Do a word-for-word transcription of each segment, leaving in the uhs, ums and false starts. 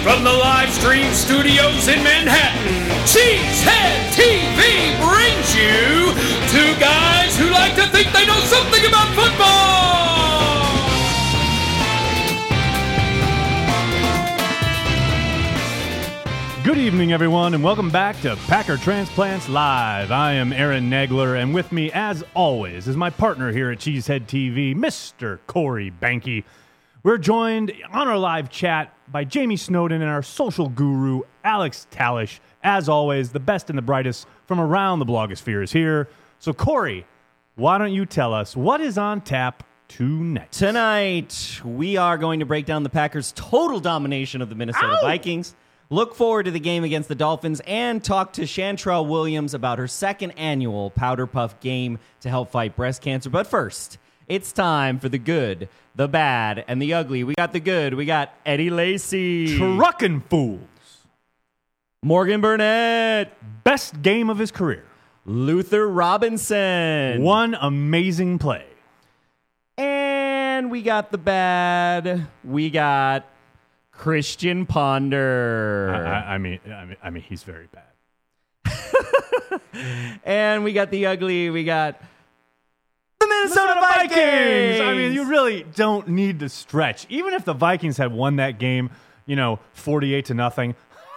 From the live stream studios in Manhattan, Cheesehead T V brings you two guys who like to think they know something about football. Good evening, everyone, and welcome back to Packer Transplants Live. I am Aaron Nagler, and with me, as always, is my partner here at Cheesehead T V, Mister Corey Banky. We're joined on our live chat by Jamie Snowden and our social guru, Alex Talish. As always, the best and the brightest from around the blogosphere is here. So, Corey, why don't you tell us what is on tap tonight? Tonight, we are going to break down the Packers' total domination of the Minnesota Ow! Vikings, look forward to the game against the Dolphins, and talk to Chantrell Williams about her second annual Powder Puff game to help fight breast cancer. But first, it's time for the good, the bad, and the ugly. We got the good. We got Eddie Lacy. Truckin' Fools. Morgan Burnett. Best game of his career. Luther Robinson. One amazing play. And we got the bad. We got Christian Ponder. I, I, I mean, I mean, I mean, he's very bad. And we got the ugly. We got the Minnesota, Minnesota Vikings. Vikings. I mean, you really don't need to stretch. Even if the Vikings had won that game, you know, forty-eight to nothing.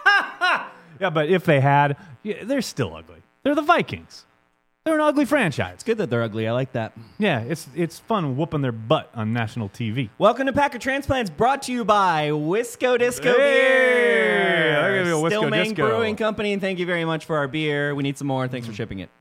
Yeah, but if they had, yeah, they're still ugly. They're the Vikings. They're an ugly franchise. It's good that they're ugly. I like that. Yeah, it's it's fun whooping their butt on national T V. Welcome to Packer Transplants, brought to you by Wisco Disco Hey, Beer. I'll give you a Wisco Stillman Disco. Brewing Company, and thank you very much for our beer. We need some more. Thanks for shipping it.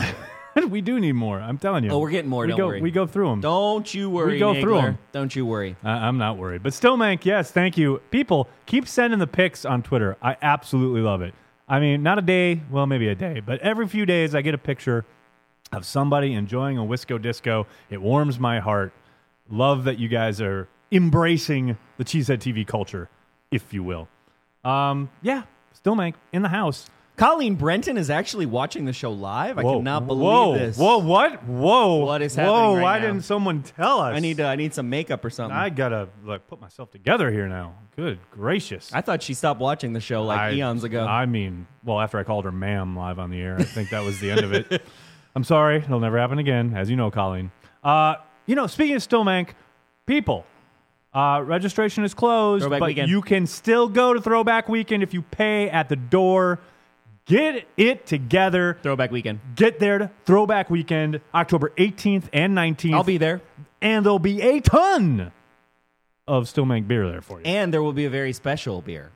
We do need more. I'm telling you. Oh, we're getting more. We Don't go, worry. We go through them. Don't you worry, We go Nagler. through 'em. Don't you worry. I, I'm not worried. But Stillmank, yes, thank you. People, keep sending the pics on Twitter. I absolutely love it. I mean, not a day, well, maybe a day, but every few days I get a picture of somebody enjoying a Wisco Disco. It warms my heart. Love that you guys are embracing the Cheesehead T V culture, if you will. Um, yeah, Stillmank in the house. Colleen Brenton is actually watching the show live. I Whoa, cannot believe whoa, this. Whoa, what? Whoa. What is Whoa, happening right why now? didn't someone tell us? I need uh, I need some makeup or something. I I, gotta like put myself together here now. Good gracious. thought she stopped watching the show like I- eons ago. I mean, well, after I called her ma'am live on the air, I think that was the end of it. I'm sorry. It'll never happen again, as you know, Colleen. Uh, you know, speaking of Stillmank, people, uh, registration is closed, Throwback but Weekend. you can still go to Throwback Weekend if you pay at the door. Get it together. Throwback Weekend. Get there to Throwback Weekend, October eighteenth and nineteenth. I'll be there. And there'll be a ton of Stillmank beer there for you. And there will be a very special beer.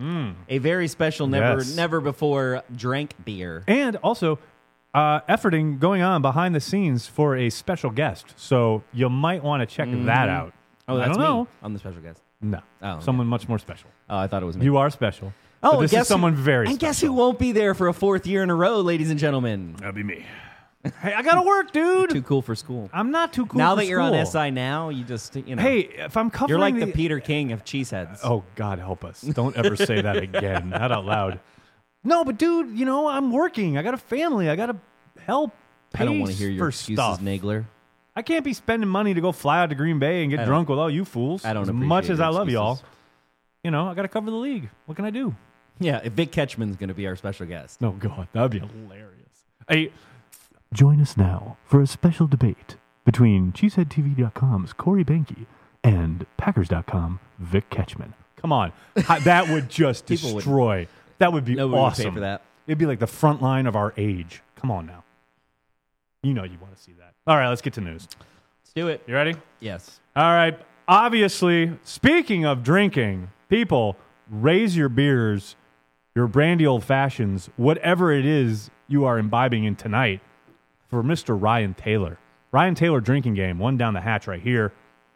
A very special, never Yes. never before drank beer. And also, uh, efforting going on behind the scenes for a special guest. So you might want to check that out. Oh, I that's don't me. know. I'm the special guest. No. Oh, okay. Someone much more special. Oh, I thought it was me. You are special. oh, but this guess is someone who, very And special. guess who won't be there for a fourth year in a row, ladies and gentlemen? That'd be me. Hey, I gotta work, dude. Too cool for school. I'm not too cool now for that you're on school. S I now, you just, you know. Hey, if I'm covering you're like the Peter King of cheeseheads. Oh, God help us. Don't ever say that again. Not out loud. No, but dude, you know, I'm working. I got a family. I got to help pay I don't want to hear your for excuses, stuff. Nagler. I can't be spending money to go fly out to Green Bay and I get don't- drunk with all you fools. I don't As appreciate much as your I love y'all. excuses. You know, I got to cover the league. What can I do? Yeah, if Vic Ketchman's going to be our special guest. No, God, that'd be hilarious. Hey, join us now for a special debate between Cheesehead T V dot com's Corey Banky and Packers dot com Vic Ketchman. Come on, Hi- that would just People would- destroy. That would be Nobody awesome. would pay for that. It'd be like the front line of our age. Come on now. You know you want to see that. All right, let's get to news. Let's do it. You ready? Yes. All right. Obviously, speaking of drinking, people, raise your beers, your brandy old fashions, whatever it is you are imbibing in tonight for Mister Ryan Taylor. Ryan Taylor drinking game, one down the hatch right here.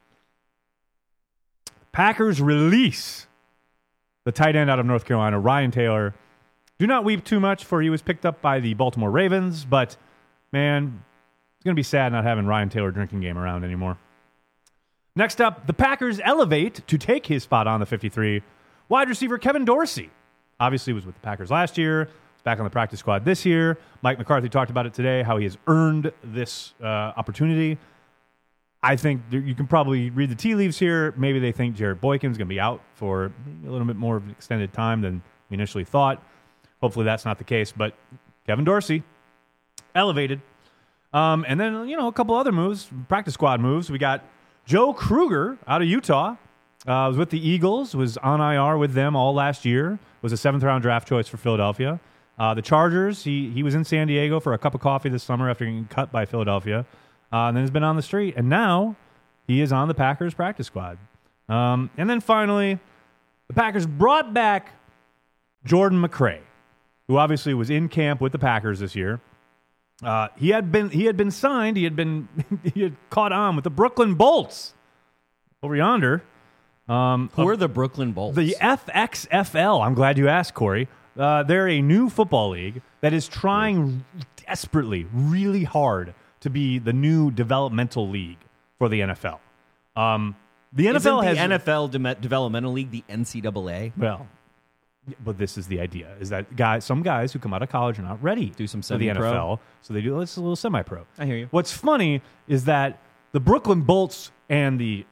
Packers release the tight end out of North Carolina, Ryan Taylor. Do not weep too much, for he was picked up by the Baltimore Ravens, but man, it's going to be sad not having Ryan Taylor drinking game around anymore. Next up, the Packers elevate to take his spot on the fifty-three. Wide receiver Kevin Dorsey. Obviously was with the Packers last year. He's back on the practice squad this year. Mike McCarthy talked about it today, how he has earned this uh, opportunity. I think there, you can probably read the tea leaves here. Maybe they think Jarrett Boykin's going to be out for a little bit more of an extended time than we initially thought. Hopefully that's not the case. But Kevin Dorsey, elevated. Um, and then, you know, a couple other moves, practice squad moves. We got Joe Kruger out of Utah. Uh, was with the Eagles, was on I R with them all last year, was a seventh-round draft choice for Philadelphia. Uh, the Chargers, he he was in San Diego for a cup of coffee this summer after getting cut by Philadelphia. Uh, and then has been on the street. And now he is on the Packers practice squad. Um, and then finally, the Packers brought back Jordan McRae, who obviously was in camp with the Packers this year. Uh, he had been he had been signed. He had been he had caught on with the Brooklyn Bolts over yonder. Um, Who are the Brooklyn Bolts? The F X F L. I'm glad you asked, Corey. Uh, they're a new football league that is trying desperately, really hard to be the new developmental league for the N F L. Um, the N F L Isn't has the N F L de- developmental league the N C double A. Well, but this is the idea: is that guys, some guys who come out of college are not ready Do some for the N F L, semi-pro. so they do it's a little semi-pro. I hear you. What's funny is that the Brooklyn Bolts and the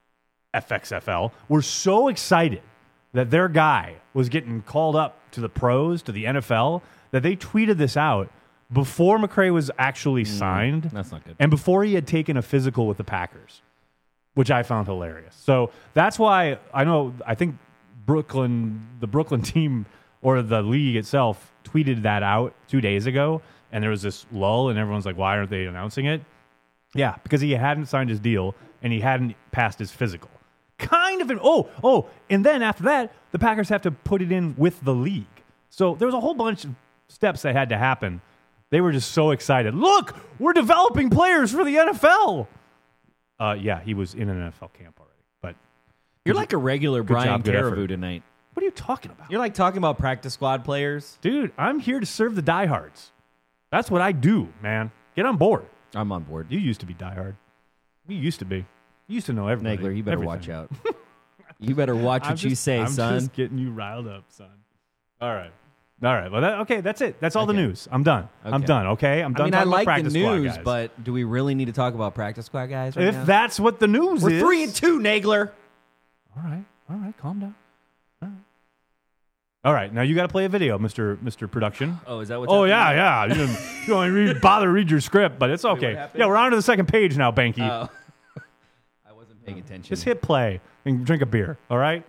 F X F L were so excited that their guy was getting called up to the pros, to the N F L, that they tweeted this out before McRae was actually signed. That's not good. And before he had taken a physical with the Packers, which I found hilarious. So that's why I know, I think Brooklyn, the Brooklyn team or the league itself tweeted that out two days ago, and there was this lull, and everyone's like, why aren't they announcing it? Yeah, because he hadn't signed his deal, and he hadn't passed his physical. Kind of an, oh, oh, and then after that, the Packers have to put it in with the league. So there was a whole bunch of steps that had to happen. They were just so excited. Look, we're developing players for the N F L. Uh, yeah, he was in an N F L camp already. But You're like a regular good Brian job, good Caribou effort. tonight. What are you talking about? You're like talking about practice squad players. Dude, I'm here to serve the diehards. That's what I do, man. Get on board. I'm on board. You used to be diehard. You used to be. You used to know everybody. Nagler, you better everything. watch out. You better watch I'm what you just- say, I'm son. just getting you riled up, son. All right. All right. Well, that, okay, that's it. That's all the Okay. news. I'm done. I'm Okay. done, okay? I'm I done mean, I talking about like the practice squad news, guys. but do we really need to talk about practice squad guys right if now? that's what the news We're is. three and two, Nagler. All right. All right. Calm down. All right. All right. Now you got to play a video, Mister Mister Production. Oh, is that what? Oh, yeah, yeah. You don't, you don't even read, bother to read your script, but it's okay. happened? Yeah, we're on to the second page now, Banky. Oh. I wasn't paying attention. Just hit play and drink a beer, all right?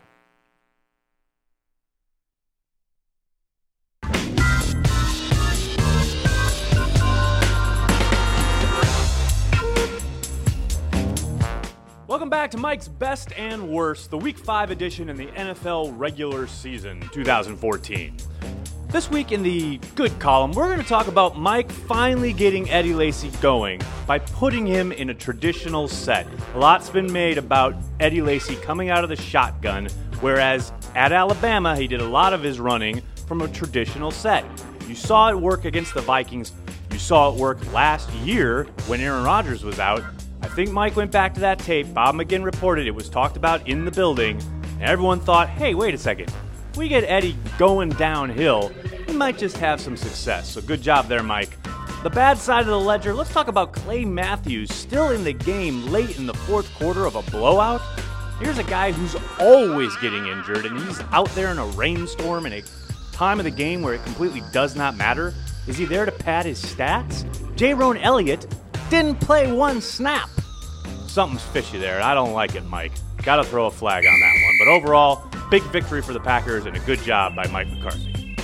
Welcome back to Mike's Best and Worst, the Week five edition in the N F L regular season twenty fourteen. This week in the good column, we're going to talk about Mike finally getting Eddie Lacy going by putting him in a traditional set. A lot's been made about Eddie Lacy coming out of the shotgun, whereas at Alabama, he did a lot of his running from a traditional set. You saw it work against the Vikings. You saw it work last year when Aaron Rodgers was out. I think Mike went back to that tape. Bob McGinn reported it was talked about in the building, and everyone thought, hey, wait a second. If we get Eddie going downhill, we might just have some success. So good job there, Mike. The bad side of the ledger, let's talk about Clay Matthews still in the game late in the fourth quarter of a blowout. Here's a guy who's always getting injured, and he's out there in a rainstorm in a time of the game where it completely does not matter. Is he there to pad his stats? J-Ron Elliott didn't play one snap. Something's fishy there. I don't like it, Mike. Got to throw a flag on that one. But overall, big victory for the Packers and a good job by Mike McCarthy.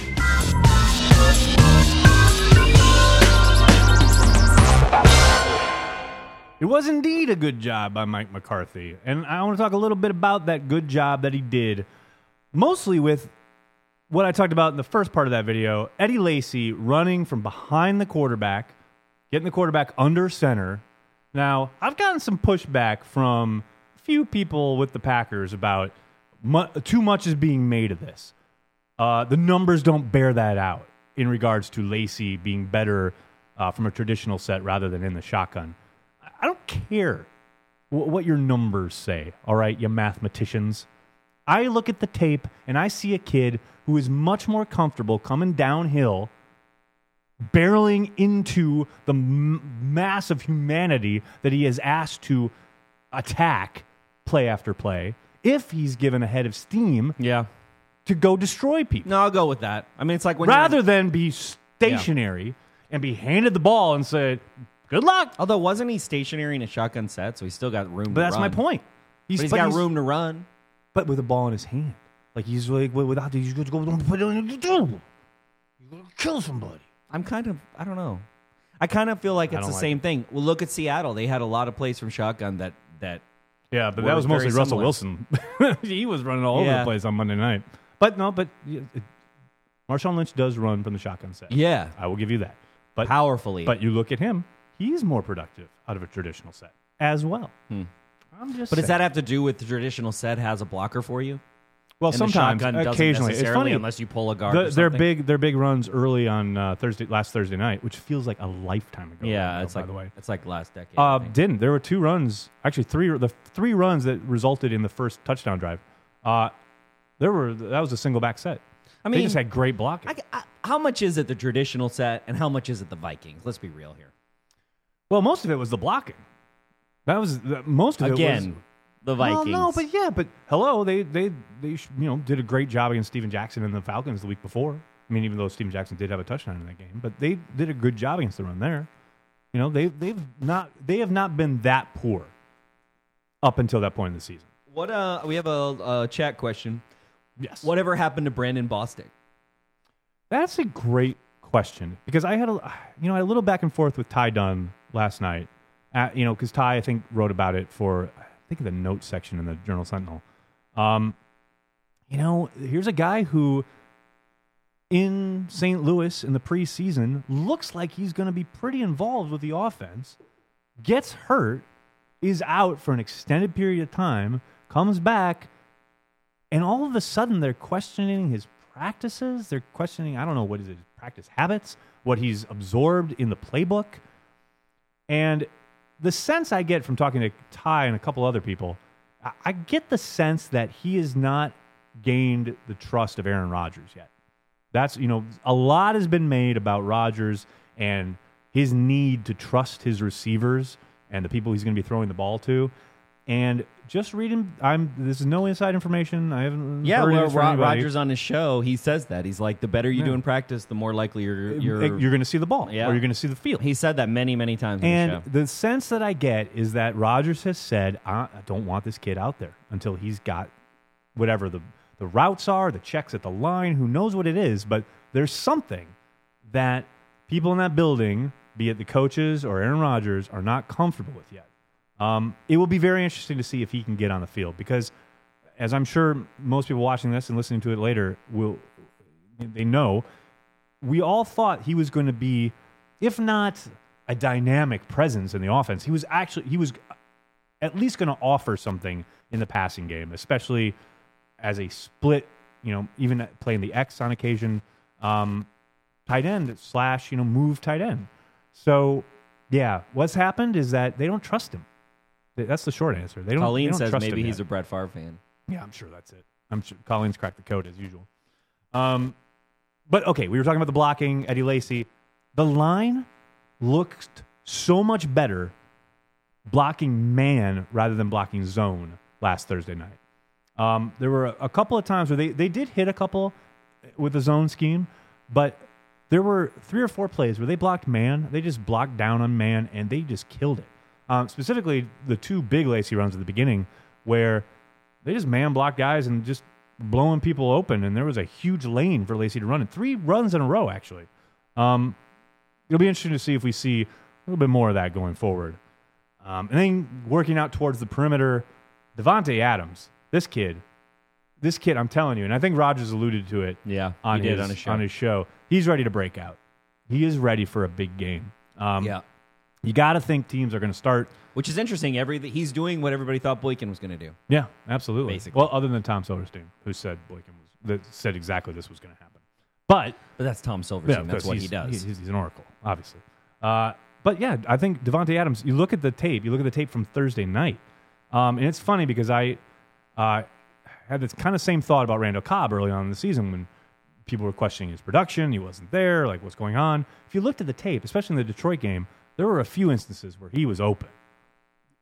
It was indeed a good job by Mike McCarthy. And I want to talk a little bit about that good job that he did, mostly with what I talked about in the first part of that video, Eddie Lacy running from behind the quarterback, getting the quarterback under center. Now, I've gotten some pushback from a few people with the Packers about mu- too much is being made of this. Uh, the numbers don't bear that out in regards to Lacy being better uh, from a traditional set rather than in the shotgun. I don't care w- what your numbers say, all right, you mathematicians. I look at the tape and I see a kid who is much more comfortable coming downhill, barreling into the m- mass of humanity that he is asked to attack play after play if he's given a head of steam Yeah. to go destroy people. No, I'll go with that. I mean, it's like when Rather you're, than be stationary and be handed the ball and say, good luck. although wasn't he stationary in a shotgun set, so he's still got room But to that's run. my point. But he's but got room to run. But with the ball in his hand. Like he's like, without the, he's going to go and put it on the do. You're going to kill somebody. I'm kind of, I don't know. I kind of feel like I it's don't the like same thing. Well, look at Seattle. They had a lot of plays from shotgun that, that Yeah, but Were that was mostly very Russell similar. Wilson. He was running all over Yeah. the place on Monday night. But no, but yeah, it, Marshawn Lynch does run from the shotgun set. yeah, I will give you that. But powerfully. but you look at him, he's more productive out of a traditional set as well. Hmm. I'm just But does saying. that have to do with the traditional set has a blocker for you? Well, And the sometimes, shotgun doesn't occasionally, it's necessarily funny. unless you pull a guard. The, or their something. big, their big runs early on uh, Thursday, last Thursday night, which feels like a lifetime ago. Yeah, right now, it's by like the way. it's like last decade. I Uh, think. didn't. There were two runs, actually three. The three runs that resulted in the first touchdown drive. Uh, there were that was a single back set. I they mean, just had great blocking. I, I, how much is it the traditional set, and how much is it the Vikings? Let's be real here. well, most of it was the blocking. That was the, most of it. Again, was, the Well, Vikings. no, but yeah, but hello, they they they sh- you know did a great job against Steven Jackson and the Falcons the week before. I mean, even though Steven Jackson did have a touchdown in that game, but they did a good job against the run there. You know, they they've not they have not been that poor up until that point in the season. what? Uh, we have a, a chat question. Yes. Whatever happened to Brandon Bostic? That's a great question because I had a you know I had a little back and forth with Ty Dunn last night. At, you know, because Ty I think wrote about it for I think the notes section in the Journal Sentinel. Um, you know, here's a guy who in Saint Louis in the preseason looks like he's going to be pretty involved with the offense. Gets hurt, is out for an extended period of time, comes back. And all of a sudden, they're questioning his practices. They're questioning, I don't know, what is it, practice habits, what he's absorbed in the playbook. And the sense I get from talking to Ty and a couple other people, I, I get the sense that he has not gained the trust of Aaron Rodgers yet. That's, you know, a lot has been made about Rodgers and his need to trust his receivers and the people he's going to be throwing the ball to. And just reading, I'm this is no inside information. I haven't Yeah, heard well, it from Ro- anybody. Rogers on his show, he says that he's like, the better you do Yeah. in practice, the more likely you're. You're, You're. you're going to see the ball, Yeah. or you're going to see the field. He said that many, many times. in And the show. the sense that I get is that Rodgers has said, I I don't want this kid out there until he's got whatever the, the routes are, the checks at the line, who knows what it is, but there's something that people in that building, be it the coaches or Aaron Rodgers, are not comfortable with yet. Um, it will be very interesting to see if he can get on the field because, as I'm sure most people watching this and listening to it later will, they know, we all thought he was going to be, if not a dynamic presence in the offense, he was actually he was at least going to offer something in the passing game, especially as a split, you know, even playing the X on occasion, um, tight end slash, you know, move tight end. So, yeah, what's happened is that they don't trust him. That's the short answer. They don't. Colleen they don't says trust maybe him he's yet. a Brett Favre fan. Yeah, I'm sure that's it. I'm sure Colleen's cracked the code as usual. Um, but okay, we were talking about the blocking, Eddie Lacy. The line looked so much better blocking man rather than blocking zone last Thursday night. Um, there were a, a couple of times where they, they did hit a couple with the zone scheme, but there were three or four plays where they blocked man. They just blocked down on man, and they just killed it. Um, specifically, the two big Lacy runs at the beginning where they just man-blocked guys and just blowing people open, and there was a huge lane for Lacy to run in. Three runs in a row, actually. Um, it'll be interesting to see if we see a little bit more of that going forward. Um, and then working out towards the perimeter, Devontae Adams, this kid, this kid, I'm telling you, and I think Rodgers alluded to it Yeah, on, he his, did on his show. on his show. He's ready to break out. He is ready for a big game. Um, yeah, You got to think teams are going to start. which is interesting. Every he's doing what everybody thought Boykin was going to do. Yeah, absolutely. Basically. Well, other than Tom Silverstein, who said Boykin was that said exactly this was going to happen. But But that's Tom Silverstein. yeah, that's what he's, he does. He's, he's an oracle, obviously. Uh, but yeah, I think Devontae Adams. You look at the tape. You look at the tape from Thursday night, um, and it's funny because I uh, had this kind of same thought about Randall Cobb early on in the season when people were questioning his production. He wasn't there. Like, what's going on? If you looked at the tape, especially in the Detroit game, there were a few instances where he was open.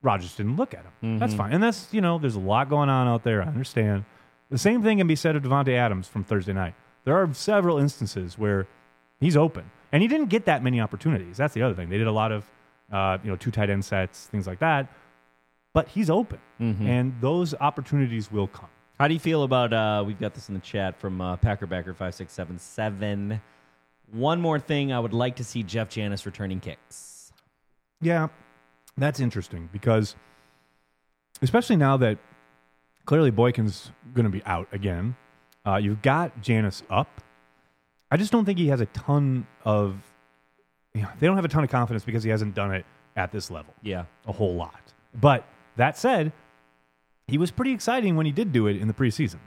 Rodgers didn't look at him. Mm-hmm. That's fine. And that's, you know, there's a lot going on out there. I understand. The same thing can be said of Devontae Adams from Thursday night. There are several instances where he's open. And he didn't get that many opportunities. That's the other thing. They did a lot of, uh, you know, two tight end sets, things like that. But he's open. Mm-hmm. And those opportunities will come. How do you feel about, uh, we've got this in the chat from uh, Packerbacker five six seven seven. One more thing, I would like to see Jeff Janis returning kicks. Yeah, that's interesting because especially now that clearly Boykin's going to be out again, uh, you've got Janis up. I just don't think he has a ton of, you know, they don't have a ton of confidence because he hasn't done it at this level. Yeah. A whole lot. But that said, he was pretty exciting when he did do it in the preseason.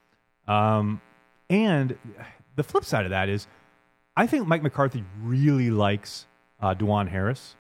Um, and the flip side of that is I think Mike McCarthy really likes uh, Dwan Harris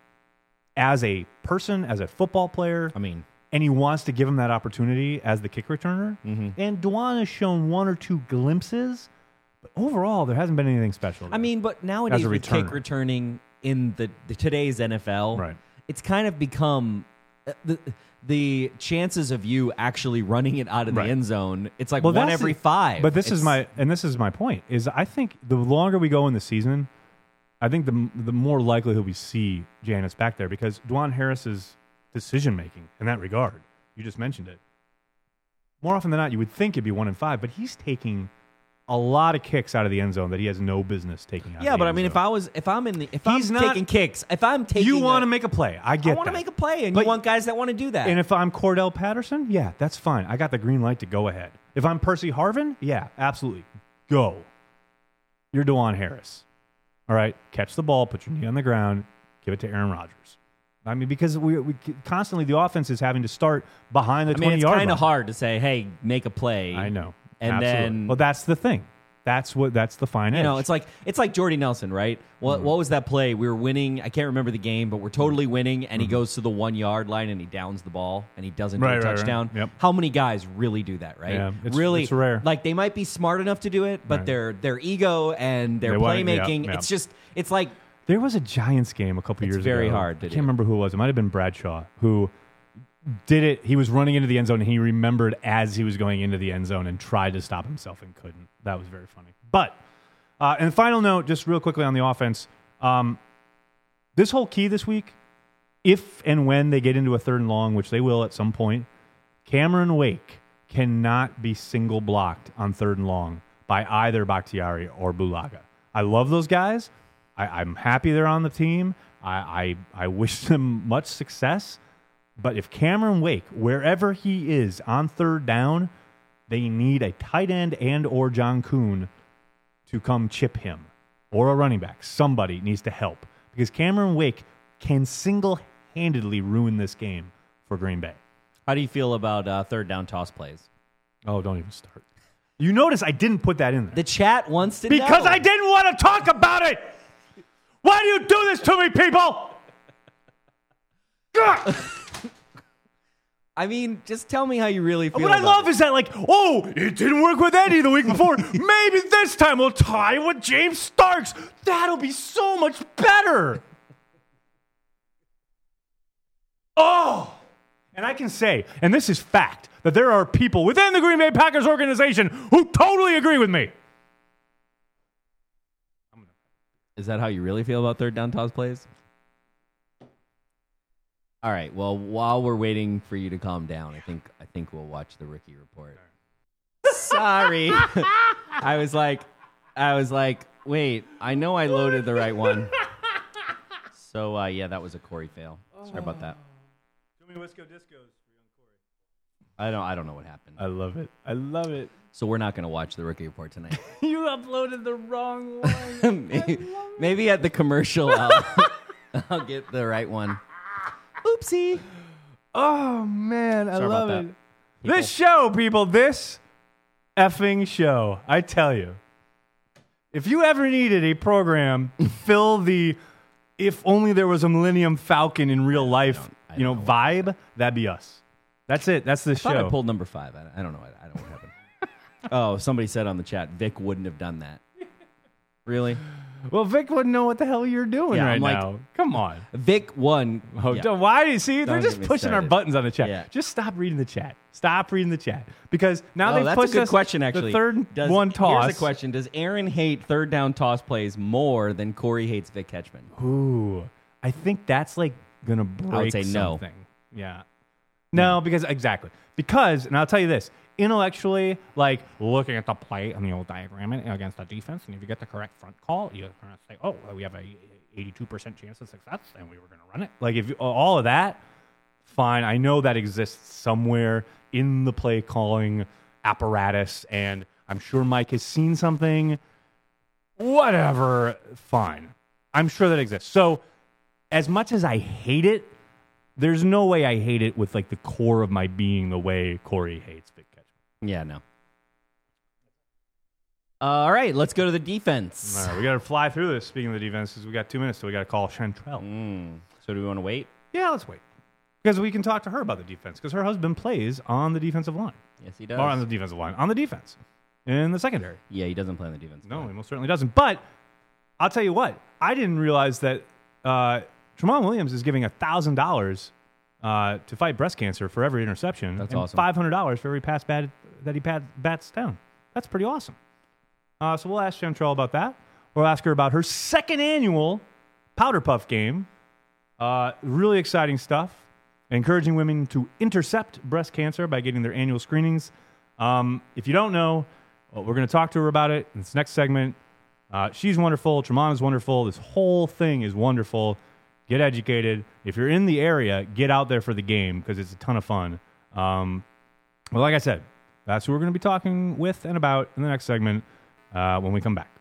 as a person, as a football player. I mean, and he wants to give him that opportunity as the kick returner. mm-hmm. And Dwan has shown one or two glimpses, but overall, there hasn't been anything special. I mean, but nowadays with returner. kick returning in the, the today's N F L, Right. it's kind of become uh, the the chances of you actually running it out of Right. the end zone. It's like Well, one that's every the- five. But this It's- is my and this is my point is I think the longer we go in the season, I think the the more likelihood we see Janis back there because Dwan Harris's decision making in that regard, you just mentioned it. More often than not, you would think it'd be one in five, but he's taking a lot of kicks out of the end zone that he has no business taking out. Yeah, of the but I end mean, zone. if I was, if I'm in the, if He's I'm not- taking kicks, if I'm taking, you want a- to make a play, I get I want to that. make a play, and But- you want guys that want to do that. And if I'm Cordell Patterson, yeah, that's fine. I got the green light to go ahead. If I'm Percy Harvin, yeah, absolutely. Go. You're DeJuan Harris. All right, catch the ball, put your knee on the ground, give it to Aaron Rodgers. I mean, because we, we constantly, the offense is having to start behind the I mean, it's twenty-yard kind line. of hard to say, hey, make a play. I know. And Absolutely. then, well, that's the thing. That's what. That's the fine edge. you know, it's like it's like Jordy Nelson, right? What Mm-hmm. what was that play? We were winning. I can't remember the game, but we're totally winning, and he goes to the one yard line and he downs the ball and he doesn't Right, do a right, right. touchdown. Yep. How many guys really do that, right? Yeah, it's- really, it's rare. Like they might be smart enough to do it, but Right. their their ego and their They want it, yeah, playmaking, yeah. it's just it's like There was a Giants game a couple It's years very ago. hard to I do. can't remember who it was. It might have been Bradshaw who did it. He was running into the end zone and he remembered as he was going into the end zone and tried to stop himself and couldn't. That was very funny. But, uh, and final note, just real quickly on the offense. Um, this whole key this week, if and when they get into a third and long, which they will at some point, Cameron Wake cannot be single blocked on third and long by either Bakhtiari or Bulaga. I love those guys. I, I'm happy they're on the team. I, I, I wish them much success. But if Cameron Wake, wherever he is on third down, they need a tight end and or John Kuhn to come chip him or a running back. Somebody needs to help because Cameron Wake can single-handedly ruin this game for Green Bay. how do you feel about uh, third down toss plays? Oh, don't even start. You notice I didn't put that in there. The chat wants to Because know. I didn't want to talk about it. Why do you do this to me, people? Ugh. I mean, just tell me how you really feel. What I about love it. is that, like, oh, it didn't work with Eddie the week before. Maybe this time we'll tie with James Starks. That'll be so much better. Oh. And I can say, and this is fact, that there are people within the Green Bay Packers organization who totally agree with me. Is that how you really feel about third down toss plays? All right. Well, while we're waiting for you to calm down, I think I think we'll watch the rookie report. Sorry, I was like, I was like, wait, I know I loaded the right one. So uh, yeah, that was a Corey fail. Sorry about that. Too many Wisco Discos. I don't I don't know what happened. I love it. I love it. So we're not going to watch the rookie report tonight. You uploaded the wrong one. maybe, maybe at the commercial, I'll, I'll get the right one. Oopsie. Oh, man. I Sorry love about it. that. This show, people, this effing show, I tell you, if you ever needed a program to fill the if only there was a Millennium Falcon in real life, I you know, don't know vibe, that'd be us. That's it. That's the I thought show. I pulled number five. I, I don't know. I, I don't know what happened. Oh, somebody said on the chat, Vic wouldn't have done that. Really? Well, Vic wouldn't know what the hell you're doing Yeah, right I'm like, now. Come Come on. Vic won. Oh, Yeah. don't- Why do you see? They're Don't just get me pushing our started. buttons on the chat. Yeah. Just stop reading the chat. Stop reading the chat because now Oh, they've that's a pushed good us question, actually. the third Does, one toss. Here's a question. Does Aaron hate third down toss plays more than Corey hates Vic Ketchman? Ooh, I think that's like gonna break I would say no. something. Yeah. No, because exactly because, and I'll tell you this: intellectually, like looking at the play on the old diagram against the defense, and if you get the correct front call, you're gonna say, "Oh, well, we have a eighty-two percent chance of success, and we were gonna run it." Like if you, all of that, fine. I know that exists somewhere in the play calling apparatus, and I'm sure Mike has seen something. Whatever, fine. I'm sure that exists. So, as much as I hate it, there's no way I hate it with like the core of my being the way Corey hates Vic Ketchman. Yeah, no. All right, let's go to the defense. All right, we got to fly through this. Speaking of the defenses, we got two minutes, so we got to call Chantrell. Mm. So do we want to wait? Yeah, let's wait because we can talk to her about the defense because her husband plays on the defensive line. Yes, he does. Or on the defensive line, on the defense, in the secondary. Yeah, he doesn't play on the defense. No, he most certainly doesn't. But I'll tell you what, I didn't realize that uh, Tramon Williams is giving one thousand dollars uh, to fight breast cancer for every interception. That's and awesome. five hundred dollars for every pass bat that he pat, bats down. That's pretty awesome. Uh, so we'll ask Chantrell about that. We'll ask her about her second annual Powder Puff game. Uh, really exciting stuff. Encouraging women to intercept breast cancer by getting their annual screenings. Um, if you don't know, well, we're going to talk to her about it in this next segment. Uh, she's wonderful. Tramon is wonderful. This whole thing is wonderful. Get educated. If you're in the area, get out there for the game because it's a ton of fun. Um, well, like I said, that's who we're going to be talking with and about in the next segment uh, when we come back.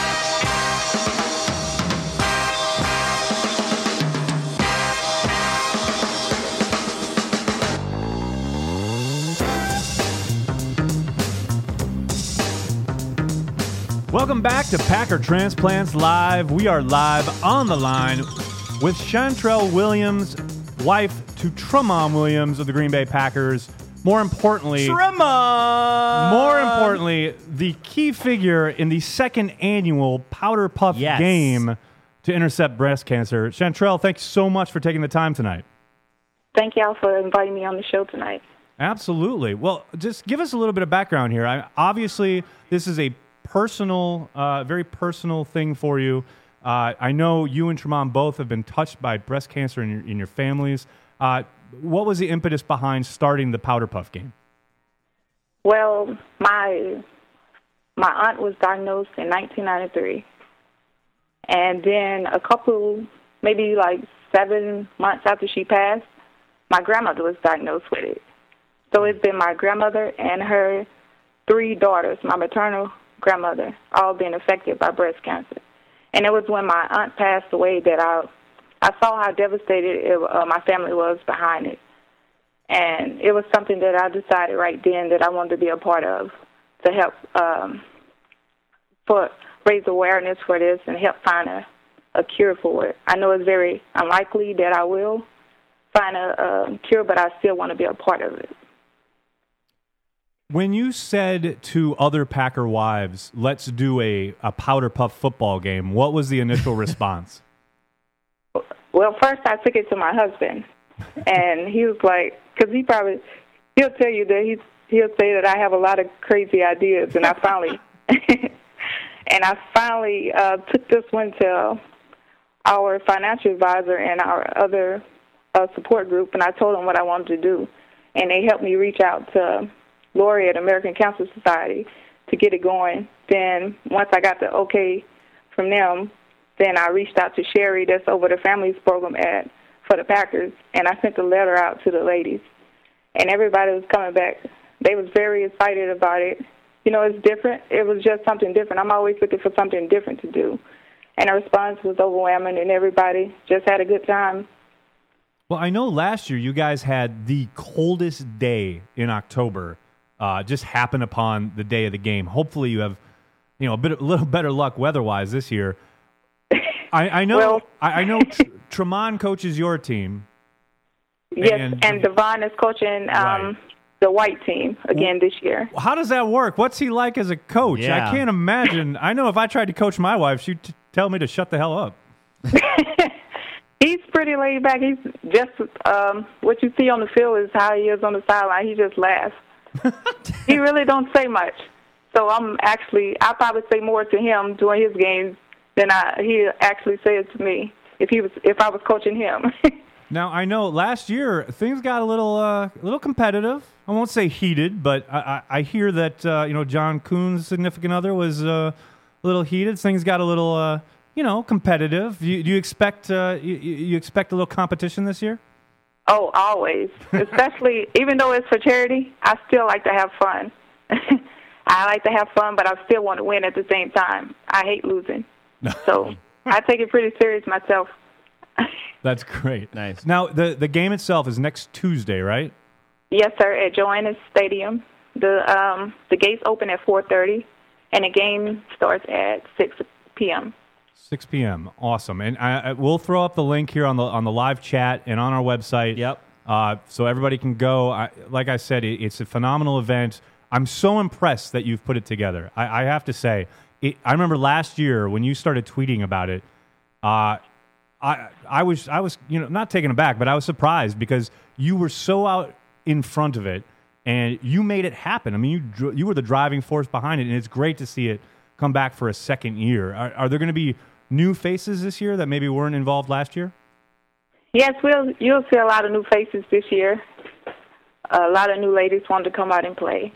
Welcome back to Packer Transplants Live. We are live on the line with Chantrell Williams, wife to Tramon Williams of the Green Bay Packers. More importantly, Tramon! more importantly, the key figure in the second annual Powder Puff Yes. game to intercept breast cancer. Chantrell, thanks so much for taking the time tonight. Thank y'all for inviting me on the show tonight. Absolutely. Well, just give us a little bit of background here. I, obviously, this is a personal, uh, very personal thing for you. Uh, I know you and Tramon both have been touched by breast cancer in your, in your families. Uh, what was the impetus behind starting the Powder Puff game? Well, my my aunt was diagnosed in nineteen ninety-three, and then a couple, maybe like seven months after she passed, my grandmother was diagnosed with it. So it's been my grandmother and her three daughters, my maternal grandmother, all being affected by breast cancer. And it was when my aunt passed away that I I saw how devastated it, uh, my family was behind it. And it was something that I decided right then that I wanted to be a part of to help um, for raise awareness for this and help find a, a cure for it. I know it's very unlikely that I will find a, a cure, but I still want to be a part of it. When you said to other Packer wives, let's do a, a Powder Puff football game, what was the initial response? Well, first I took it to my husband, and he was like, because he probably, he'll tell you that he's, he'll say that I have a lot of crazy ideas, and I finally, and I finally uh, took this one to our financial advisor and our other uh, support group, and I told them what I wanted to do, and they helped me reach out to Lori at American Cancer Society to get it going. Then once I got the okay from them, then I reached out to Sherry, that's over the families program at for the Packers, and I sent the letter out to the ladies. And everybody was coming back. They was very excited about it. You know, it's different. It was just something different. I'm always looking for something different to do. And the response was overwhelming, and everybody just had a good time. Well, I know last year you guys had the coldest day in October uh, just happen upon the day of the game. Hopefully you have, you know, a bit, a little better luck weather-wise this year. I, I know. Well, I, I know. Tr- Tramon coaches your team. Yes, and, and Devon is coaching um, Right. the white team again this year. How does that work? What's he like as a coach? Yeah. I can't imagine. I know if I tried to coach my wife, she'd t- tell me to shut the hell up. pretty laid back. He's just um, what you see on the field is how he is on the sideline. He just laughs. He really don't say much. So I'm actually, I probably say more to him during his games than I he actually says to me if he was if I was coaching him. Now, I know last year things got a little uh, a little competitive. I won't say heated, but I, I, I hear that uh, you know John Kuhn's significant other was uh, a little heated. Things got a little uh, you know competitive. Do you, do you expect uh, you, you expect a little competition this year? Oh, always. Especially even though it's for charity, I still like to have fun. I like to have fun, but I still want to win at the same time. I hate losing, so I take it pretty serious myself. That's great. Nice. Now, the, the game itself is next Tuesday, right? Yes, sir, at Joannis Stadium. The um, the gates open at four thirty, and the game starts at six p.m. six p.m. Awesome. And I, I, we'll throw up the link here on the on the live chat and on our website. Yep. Uh, so everybody can go. I, like I said, it, it's a phenomenal event. I'm so impressed that you've put it together. I, I have to say, it, I remember last year when you started tweeting about it, uh, I I was I was you know not taken aback, but I was surprised because you were so out in front of it and you made it happen. I mean, you dr- you were the driving force behind it, and it's great to see it come back for a second year. Are, are there going to be new faces this year that maybe weren't involved last year? Yes, we'll you'll see a lot of new faces this year. A lot of new ladies want to come out and play.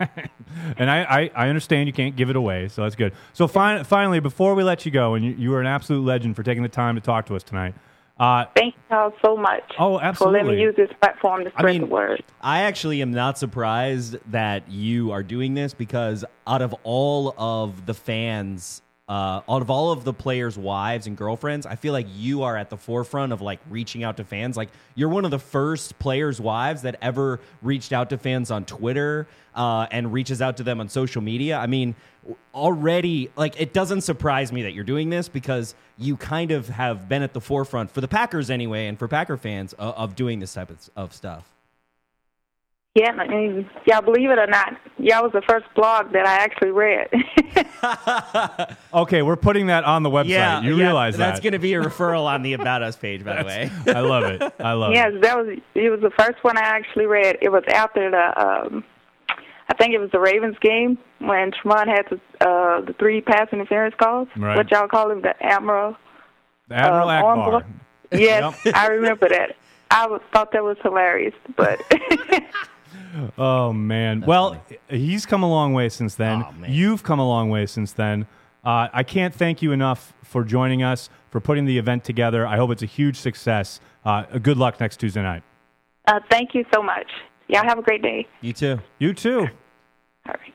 And I, I, I understand you can't give it away, so that's good. So fin- finally, before we let you go, and you, you are an absolute legend for taking the time to talk to us tonight. Uh, Thank you all so much oh, absolutely. for letting me use this platform to spread I mean, the word. I actually am not surprised that you are doing this because out of all of the fans, uh, out of all of the players' wives and girlfriends, I feel like you are at the forefront of like reaching out to fans. Like you're one of the first players' wives that ever reached out to fans on Twitter uh, and reaches out to them on social media. I mean, already, like it doesn't surprise me that you're doing this because you kind of have been at the forefront for the Packers anyway, and for Packer fans uh, of doing this type of, of stuff. Yeah, I mean, y'all believe it or not, y'all was the first blog that I actually read. Okay, we're putting that on the website. Yeah, you yeah, realize that. That's going to be a referral on the About Us page, by the way. I love it. I love Yes, it. that was it. Was the first one I actually read. It was after the, um, I think it was the Ravens game when Tremont had the, uh, the three pass interference calls. Right. What y'all call him, the Admiral. Admiral uh, Akbar. Yes, Yep. I remember that. I was, thought that was hilarious, but Oh, man. Well, he's come a long way since then. Oh, man. You've come a long way since then. Uh, I can't thank you enough for joining us, for putting the event together. I hope it's a huge success. Uh, good luck next Tuesday night. uh, thank you so much. Y'all have a great day. You too. You too. All right.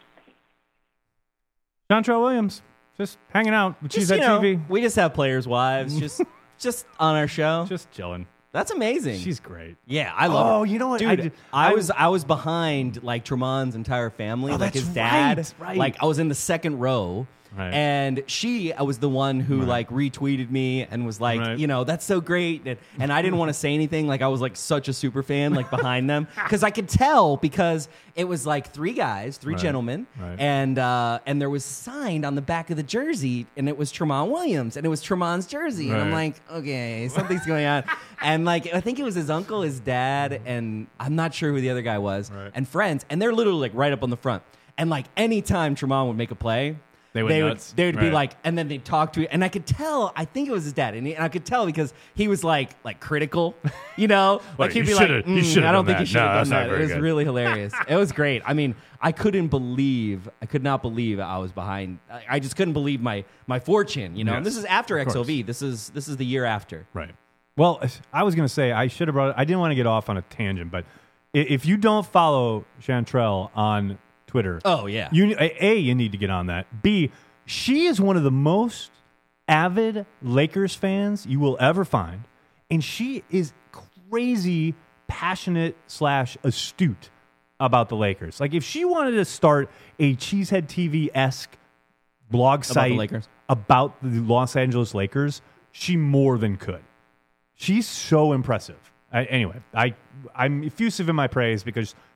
Chantrell Williams, just hanging out with Just, Cheesehead you know, T V. we just have players' wives just just on our show. Just chilling. That's amazing. She's great. Yeah, I love Oh, it. you know what? Dude, I I, did- I- was I was behind like Tremont's entire family, Oh, like that's his dad. right, right. Like I was in the second row. Right. And she was the one who Right. like retweeted me and was like, Right. you know, that's so great. And, and I didn't want to say anything. Like I was like such a super fan, like behind them, because I could tell because it was like three guys, three Right. gentlemen, Right. and uh, and there was signed on the back of the jersey, and it was Tremont Williams, and it was Tremont's jersey, and I'm Right. like, okay, something's going on, and like I think it was his uncle, his dad, and I'm not sure who the other guy was, Right. and friends, and they're literally like right up on the front, and like anytime Tremont would make a play. They went they nuts. would they would be Right. like, and then they'd talk to it, and I could tell. I think it was his dad, and, he, and I could tell because he was like like critical, you know, like Wait, he'd you be like, shoulda- you "Mm, shoulda I don't done think you that. should No, have that's done not that. very It was good." really hilarious. It was great. I mean, I couldn't believe, I could not believe I was behind. I, I just couldn't believe my my fortune, you know. And Yes, this is after of X L V. course. This is this is the year after. Right. Well, I was going to say, I should have brought it. I didn't want to get off on a tangent, but i- if you don't follow Chantrell on Twitter, Oh yeah, you A, A, you need to get on that. B, she is one of the most avid Lakers fans you will ever find, and she is crazy passionate slash astute about the Lakers. Like if she wanted to start a Cheesehead T V-esque blog the site Lakers. about the Los Angeles Lakers, she more than could. She's so impressive. I, anyway, I I'm effusive in my praise because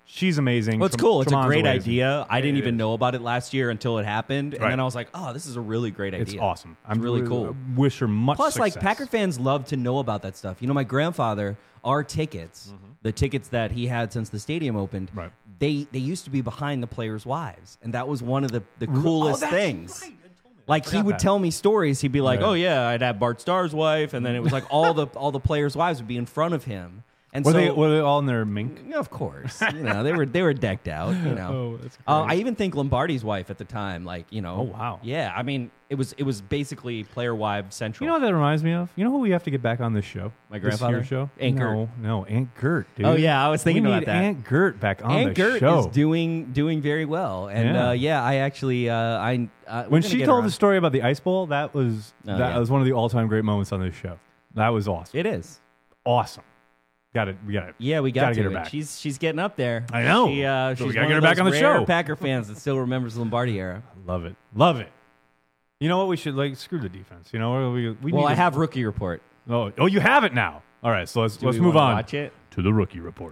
She's amazing. Well, it's Tre- cool. It's Tremon's a great amazing. idea. I didn't It even is. know about it last year until it happened, and Right. then I was like, "Oh, this is a really great idea." It's awesome. It's really cool. I wish her much Plus, like success. Packer fans love to know about that stuff. You know, my grandfather, our tickets, the tickets that he had since the stadium opened, Right. they they used to be behind the players' wives, and that was one of the the coolest that's things. right. Like he forgot would that. tell me stories. He'd be like, Yeah. "Oh yeah, I'd have Bart Starr's wife," and then it was like all the all the players' wives would be in front of him. And Were so, they were they all in their mink? Yeah, of course, you know they were they were decked out. You know, Oh, that's uh, great. I even think Lombardi's wife at the time, like you know, Oh, wow. yeah. I mean, it was it was basically player wife central. You know what that reminds me of? You know who we have to get back on this show? My This grandfather? year's show? Aunt no, Gert. no, Aunt Gert, dude. Oh, yeah, I was thinking we about need that. Aunt Gert back on Aunt the Gert show. is doing doing very well, and Yeah. yeah, uh, yeah I actually uh, I uh, we're when gonna she get told her the on. story about the ice bowl, that was Oh, that yeah. was one of the all time great moments on this show. That was awesome. It is. Awesome. Got it. We got it. Yeah, we got Gotta to get her it. back. She's she's getting up there. I know. She, uh, So she's we gotta one get of her back those on the rare show. Packer fans that still remembers the Lombardi era. Love it. Love it. You know what? We should like screw the defense. You know we we Well, need I to- have rookie report. Oh, oh, you have it now. All right, so let's Do let's we move wanna on Watch it. to the rookie report.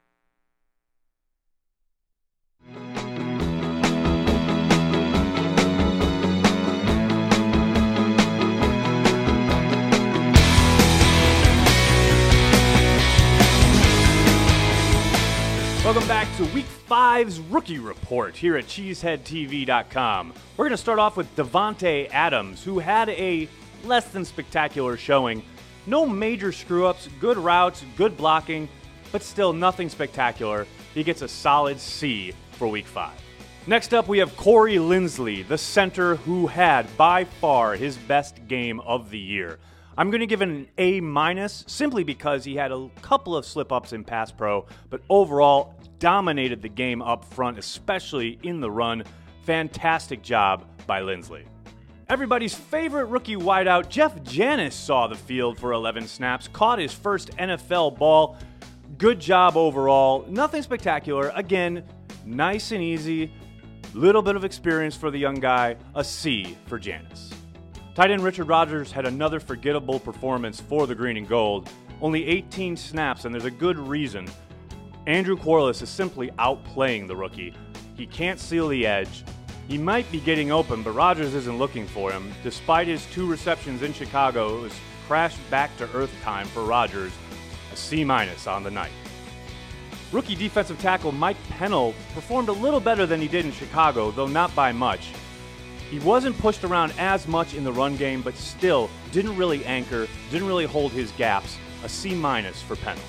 Welcome back to Week Five's Rookie Report here at cheesehead T V dot com. We're going to start off with Devontae Adams, who had a less than spectacular showing. No major screw-ups, good routes, good blocking, but still nothing spectacular. He gets a solid C for Week Five. Next up, we have Corey Linsley, the center who had by far his best game of the year. I'm going to give it an A minus simply because he had a couple of slip-ups in pass pro, but overall dominated the game up front, especially in the run. Fantastic job by Linsley. Everybody's favorite rookie wideout, Jeff Janis, saw the field for eleven snaps, caught his first N F L ball. Good job overall. Nothing spectacular. Again, nice and easy. Little bit of experience for the young guy. A C for Janis. Tight end Richard Rodgers had another forgettable performance for the green and gold. Only eighteen snaps, and there's a good reason. Andrew Quarles is simply outplaying the rookie. He can't seal the edge. He might be getting open, but Rodgers isn't looking for him. Despite his two receptions in Chicago, it was crashed back to earth time for Rodgers. A C minus on the night. Rookie defensive tackle Mike Pennell performed a little better than he did in Chicago, though not by much. He wasn't pushed around as much in the run game, but still didn't really anchor, didn't really hold his gaps. A C minus for Pennell.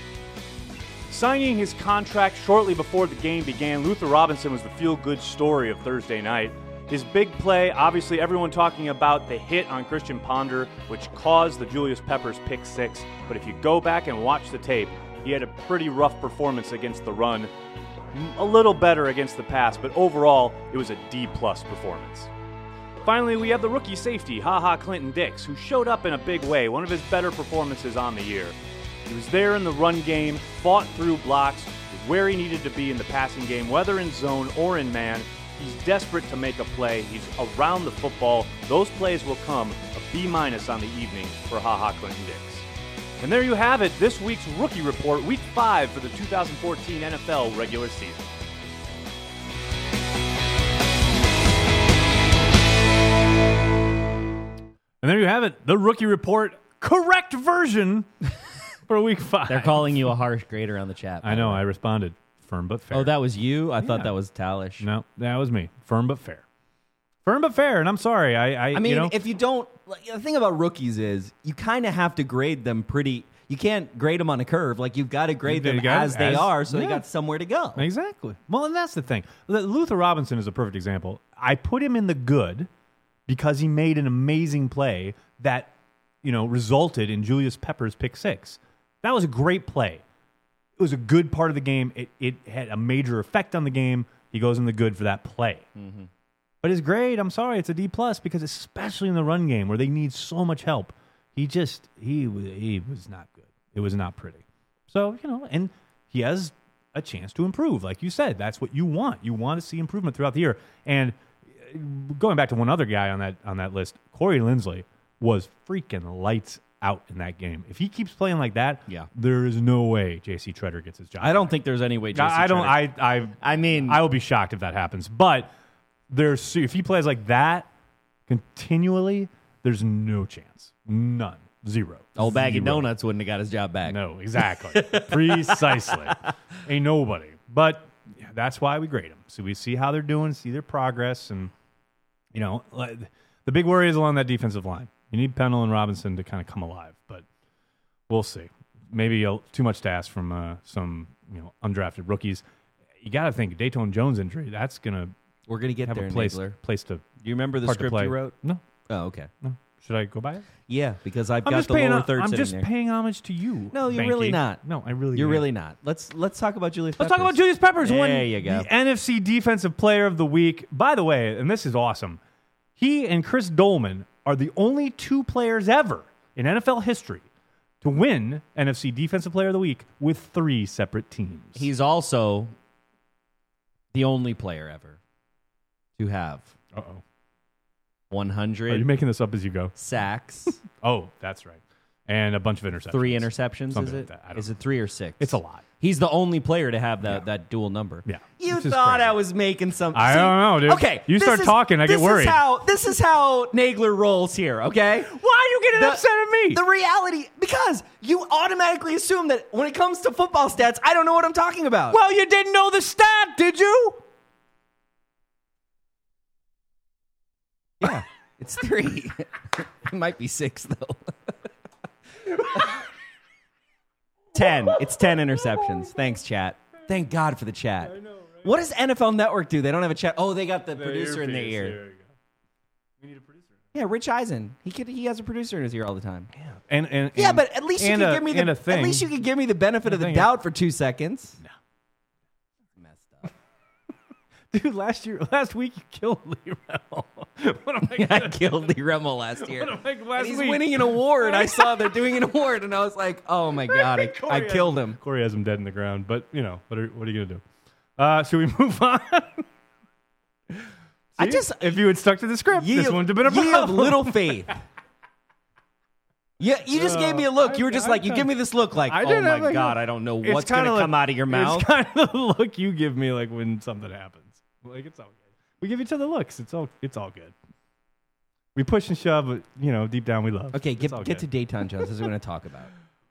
Signing his contract shortly before the game began, Luther Robinson was the feel-good story of Thursday night. His big play, obviously everyone talking about the hit on Christian Ponder, which caused the Julius Peppers pick six. But if you go back and watch the tape, he had a pretty rough performance against the run. A little better against the pass, but overall, it was a D-plus performance. Finally, we have the rookie safety, HaHa Clinton Dix, who showed up in a big way, one of his better performances on the year. He was there in the run game, fought through blocks, was where he needed to be in the passing game, whether in zone or in man. He's desperate to make a play. He's around the football. Those plays will come. A B minus on the evening for HaHa Clinton Dix. And there you have it, this week's Rookie Report, Week five for the two thousand fourteen N F L regular season. And there you have it, the Rookie Report, correct version for Week five. They're calling you a harsh grader on the chat. by I know, the way. I responded. Firm but fair. Oh, that was you? I thought Yeah. that was Talish. No, that was me. Firm but fair. Firm but fair, and I'm sorry. I, I, I mean, you know, if you don't, like, the thing about rookies is you kind of have to grade them pretty. You can't grade them on a curve. Like you've got to grade You them gotta- as they as- are, so yeah. they got somewhere to go. exactly. Well, and that's the thing. L- Luther Robinson is a perfect example. I put him in the good because he made an amazing play that, you know, resulted in Julius Peppers' pick six. That was a great play. It was a good part of the game. It, it had a major effect on the game. He goes in the good for that play. Mm-hmm. But his grade, I'm sorry, it's a D plus because especially in the run game where they need so much help, he just he was he was not good. It was not pretty. So you know, and he has a chance to improve, like you said. That's what you want. You want to see improvement throughout the year. And going back to one other guy on that on that list, Corey Linsley was freaking lights out in that game. If he keeps playing like that, Yeah. there is no way J C Treader gets his job. I don't think there's any way. J C I, I don't. Treader- I. I. I mean, I will be shocked if that happens. But there's if he plays like that continually, there's no chance. None. Zero. old bag of Zero. donuts wouldn't have got his job back. No, exactly. Precisely. Ain't nobody. But yeah, that's why we grade them. So we see how they're doing, see their progress, and you know, like, the big worry is along that defensive line. You need Pennell and Robinson to kind of come alive, but we'll see. Maybe a, too much to ask from uh, some you know undrafted rookies. You got to think Dayton Jones injury. That's gonna We're gonna get have there. a place Nagler. place to. Do you remember the part to script play. you wrote? No, Oh, okay. no. Should I go by it? Yeah, because I've I'm got just the paying. lower I'm third sitting just there. paying homage to you. No, you're Banky. really not. No, I really. You're am. really not. Let's let's talk about Julius. Let's Peppers. talk about Julius Peppers. There won you go. The N F C Defensive Player of the Week. By the way, and this is awesome, he and Chris Dolman are the only two players ever in N F L history to win N F C Defensive Player of the Week with three separate teams. He's also the only player ever to have Uh-oh. one Are you hundred making this up as you go? sacks, Oh, that's right. And a bunch of interceptions. three interceptions. Something Is like it? that. I don't Is know. it three or six? It's a lot. He's the only player to have that, Yeah. that dual number. Yeah. You Which is thought crazy. I was making something. I don't know, dude. Okay. You this start is- talking, I get this worried. Is how, this is how Nagler rolls here, okay? Why are you getting The- upset at me? The reality, because you automatically assume that when it comes to football stats, I don't know what I'm talking about. Well, you didn't know the stat, did you? Yeah, it's three. It might be six, though. ten. It's ten interceptions. Thanks, chat. Thank God for the chat. I know, right? What does N F L Network do? They don't have a chat. Oh, they got the producer in their ear. There you go. We need a producer. Yeah, Rich Eisen. He could. He has a producer in his ear all the time. Yeah, And, and, yeah and- but at least you and can a- give me and the. a thing. At least you can give me the benefit of the thing- doubt for two seconds. No. Messed up. Dude, last year, last week you killed Lee Remmel. What am I I gonna killed Lee Remmel last year. What am I- last And he's week? winning an award. I saw they're doing an award, and I was like, "Oh my god, I, Corey I has killed him." Corey has him dead in the ground, but you know what? Are, what are you gonna do? Uh, should we move on? I See? just if you had stuck to the script, Ye this of- wouldn't have been a ye problem. of little faith. Yeah, you just Uh, gave me a look. You were I- just I like, you kinda- give me this look like, I oh did my have, like, god, a- I don't know It's what's going kinda to like- come out of your mouth. It's kind of the look you give me, like when something happens. Like it's all good. We give each other looks. It's all. It's all good. We push and shove, but you know, deep down we love. Okay, It's get, all get to good. Dayton Jones. This is what we're going to talk about.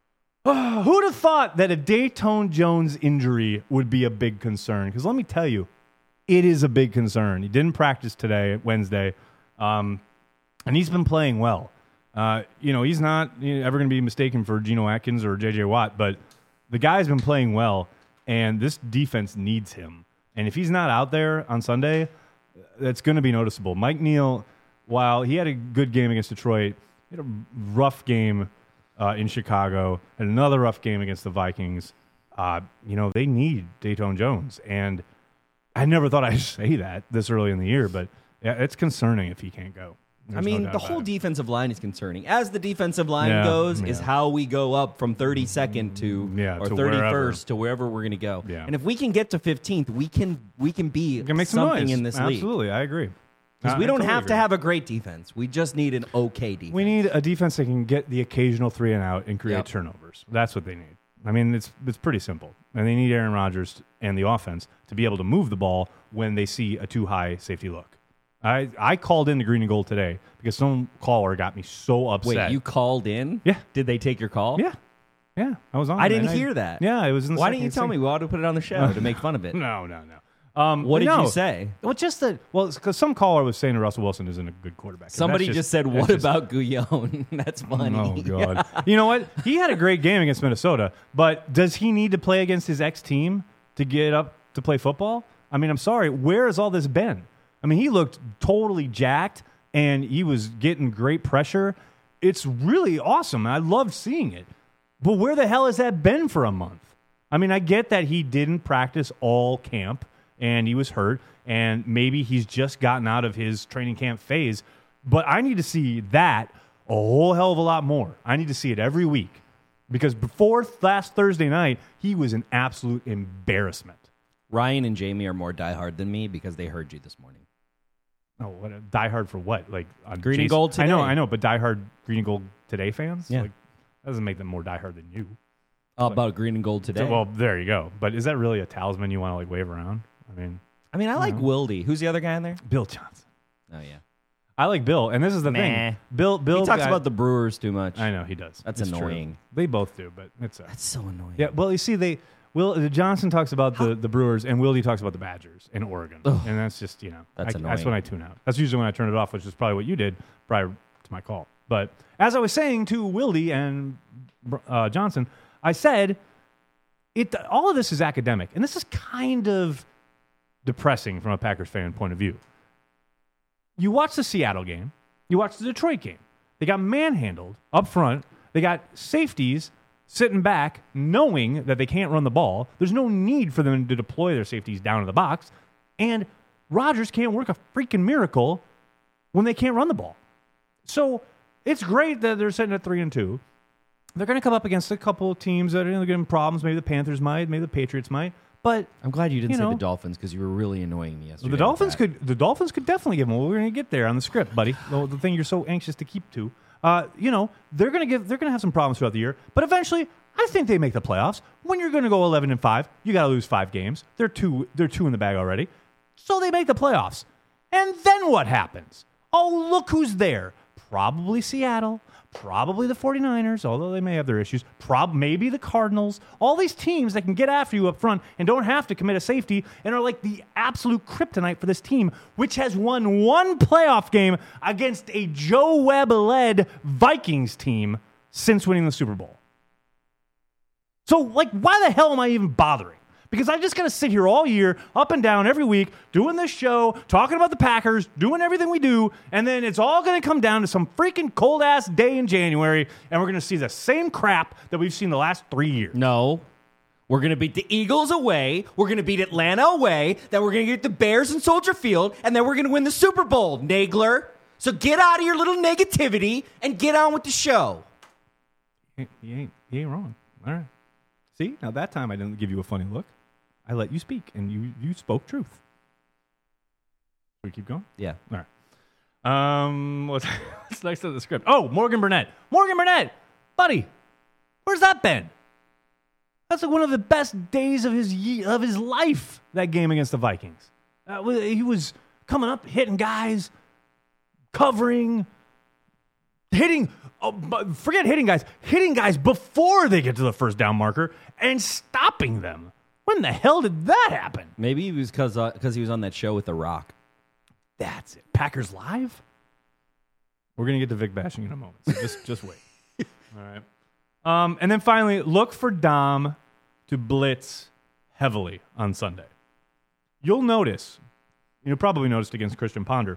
Who'd have thought that a Dayton Jones injury would be a big concern? Because let me tell you, it is a big concern. He didn't practice today, Wednesday, um, and he's been playing well. Uh, you know, he's not you know, ever going to be mistaken for Geno Atkins or J J Watt, but the guy's been playing well, and this defense needs him. And if he's not out there on Sunday, that's going to be noticeable. Mike Neal, while he had a good game against Detroit, he had a rough game uh, in Chicago, and another rough game against the Vikings. Uh, you know, they need Dayton Jones. And I never thought I'd say that this early in the year, but yeah, it's concerning if he can't go. I There's mean, no doubt the about whole it. defensive line is concerning. As the defensive line Yeah, goes, is yeah. how we go up from thirty-second to Yeah, or to thirty-first to wherever we're going to go. Yeah. And if we can get to fifteenth, we can we can be You can make some something noise. in this league. Absolutely, I agree. Because I- we I don't totally have to agree. have a great defense. We just need an okay defense. We need a defense that can get the occasional three and out and create Yep. turnovers. That's what they need. I mean, it's it's pretty simple. And they need Aaron Rodgers and the offense to be able to move the ball when they see a too high safety look. I, I called in the green and gold today because some caller got me so upset. Wait, you called in? Yeah. Did they take your call? Yeah. Yeah. I was on. I it, didn't and hear that. Yeah, it was in the Why second didn't you tell thing. me? We ought to put it on the show to make fun of it. No, no, no. Um, What did no. you say? Well, just that. Well, because some caller was saying that Russell Wilson isn't a good quarterback. And Somebody that's just, said, that's "What just- about Guyon?" That's funny. Oh God! You know what? He had a great game against Minnesota, but does he need to play against his ex team to get up to play football? I mean, I'm sorry. Where has all this been? I mean, he looked totally jacked, and he was getting great pressure. It's really awesome. I loved seeing it. But where the hell has that been for a month? I mean, I get that he didn't practice all camp, and he was hurt, and maybe he's just gotten out of his training camp phase. But I need to see that a whole hell of a lot more. I need to see it every week. Because before last Thursday night, he was an absolute embarrassment. Ryan and Jamie are more diehard than me because they heard you this morning. Oh, what a, diehard for what? Like on Green and Jason- Gold I know, Today. I know, but diehard Green and Gold Today fans? Yeah. Like That doesn't make them more diehard than you. Oh, about green and gold today. So, well, there you go. But is that really a talisman you want to like wave around? I mean, I mean, I like know. Wildy. Who's the other guy in there? Bill Johnson. Oh yeah, I like Bill, and this is the Nah. thing. Bill, Bill he talks I, about the Brewers too much. I know he does. That's It's true. annoying. They both do, but it's a, That's so annoying. yeah. Well, you see, they Will uh, Johnson talks about the, the Brewers, and Wildy talks about the Badgers in Oregon, Ugh. and that's just you know That's I, annoying. that's when I tune out. That's usually when I turn it off, which is probably what you did prior to my call. But as I was saying to Wildy and uh, Johnson, I said it. All of this is academic, and this is kind of depressing from a Packers fan point of view. You watch the Seattle game, you watch the Detroit game. They got manhandled up front. They got safeties sitting back, knowing that they can't run the ball. There's no need for them to deploy their safeties down in the box. And Rodgers can't work a freaking miracle when they can't run the ball. So it's great that they're sitting at three and two. They're going to come up against a couple of teams that are going to give them problems. Maybe the Panthers might, maybe the Patriots might. But I'm glad you didn't you say know, the Dolphins because you were really annoying me yesterday. the Dolphins with that. could the Dolphins could definitely give them. Well, we're going to get there on the script, buddy. the, the thing you're so anxious to keep to. Uh, you know, they're going to give they're going to have some problems throughout the year, but eventually, I think they make the playoffs. When you're going to go eleven and five, you got to lose five games. They're two they're two in the bag already. So they make the playoffs. And then what happens? Oh, look who's there. Probably Seattle. Probably the 49ers, although they may have their issues. Prob- maybe the Cardinals. All these teams that can get after you up front and don't have to commit a safety and are like the absolute kryptonite for this team, which has won one playoff game against a Joe Webb-led Vikings team since winning the Super Bowl. So, like, why the hell am I even bothering? Because I just got to sit here all year, up and down, every week, doing this show, talking about the Packers, doing everything we do, and then it's all going to come down to some freaking cold-ass day in January, and we're going to see the same crap that we've seen the last three years. No. We're going to beat the Eagles away. We're going to beat Atlanta away. Then we're going to get the Bears in Soldier Field. And then we're going to win the Super Bowl, Nagler. So get out of your little negativity and get on with the show. You ain't, you ain't wrong. All right. See? Now that time I didn't give you a funny look. I let you speak, and you, you spoke truth. Should we keep going? Yeah. All right. Um, what's, what's next on the script? Oh, Morgan Burnett. Morgan Burnett! Buddy, where's that been? That's like one of the best days of his ye- of his life, that game against the Vikings. Uh, he was coming up, hitting guys, covering, hitting, oh, but forget hitting guys, hitting guys before they get to the first down marker and stopping them. When the hell did that happen? Maybe it was because uh, he was on that show with The Rock. That's it. Packers Live? We're going to get to Vic bashing in a moment, so just, just wait. All right. Um, and then finally, look for Dom to blitz heavily on Sunday. You'll notice, you'll probably noticed against Christian Ponder,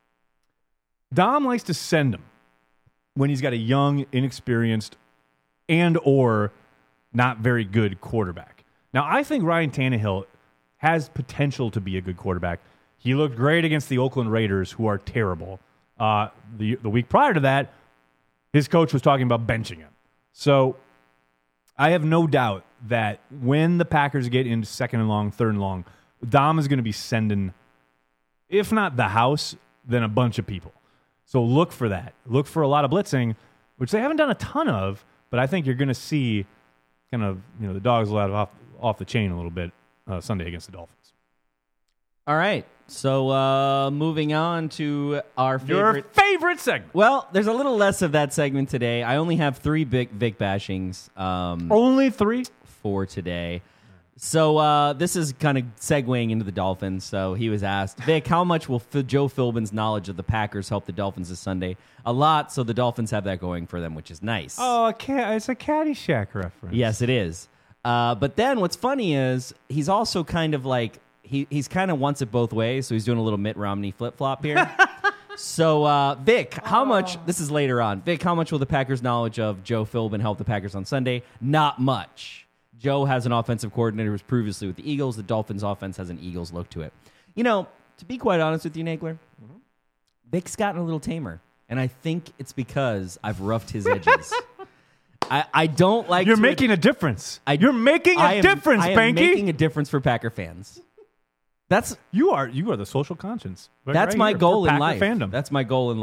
Dom likes to send him when he's got a young, inexperienced, and or not very good quarterback. Now, I think Ryan Tannehill has potential to be a good quarterback. He looked great against the Oakland Raiders, who are terrible. Uh, the the week prior to that, his coach was talking about benching him. So I have no doubt that when the Packers get into second and long, third and long, Dom is going to be sending, if not the house, then a bunch of people. So look for that. Look for a lot of blitzing, which they haven't done a ton of, but I think you're going to see kind of, you know, the dogs let off off the chain a little bit uh, Sunday against the Dolphins. All right. So uh, moving on to our favorite. Your favorite segment. Well, there's a little less of that segment today. I only have three big Vic bashings um, Only three? for today. So uh, this is kind of segueing into the Dolphins. So he was asked, Vic, how much will F- Joe Philbin's knowledge of the Packers help the Dolphins this Sunday? A lot, so the Dolphins have that going for them, which is nice. Oh, a cat, it's a Caddyshack reference. Yes, it is. Uh, but then what's funny is he's also kind of like, he he's kind of wants it both ways, so he's doing a little Mitt Romney flip-flop here. So, uh, Vic, how much, this is later on, Vic, how much will the Packers' knowledge of Joe Philbin help the Packers on Sunday? Not much. Joe has an offensive coordinator who was previously with the Eagles. The Dolphins' offense has an Eagles look to it. You know, to be quite honest with you, Nagler, mm-hmm. Vic's gotten a little tamer, and I think it's because I've roughed his edges. I, I don't like You're to making ad- a difference. I, You're making a I am, difference, I am Banky. making a difference for Packer fans. That's You are you are the social conscience. Right- that's right my here goal for in Packer life. Fandom. That's my goal in life.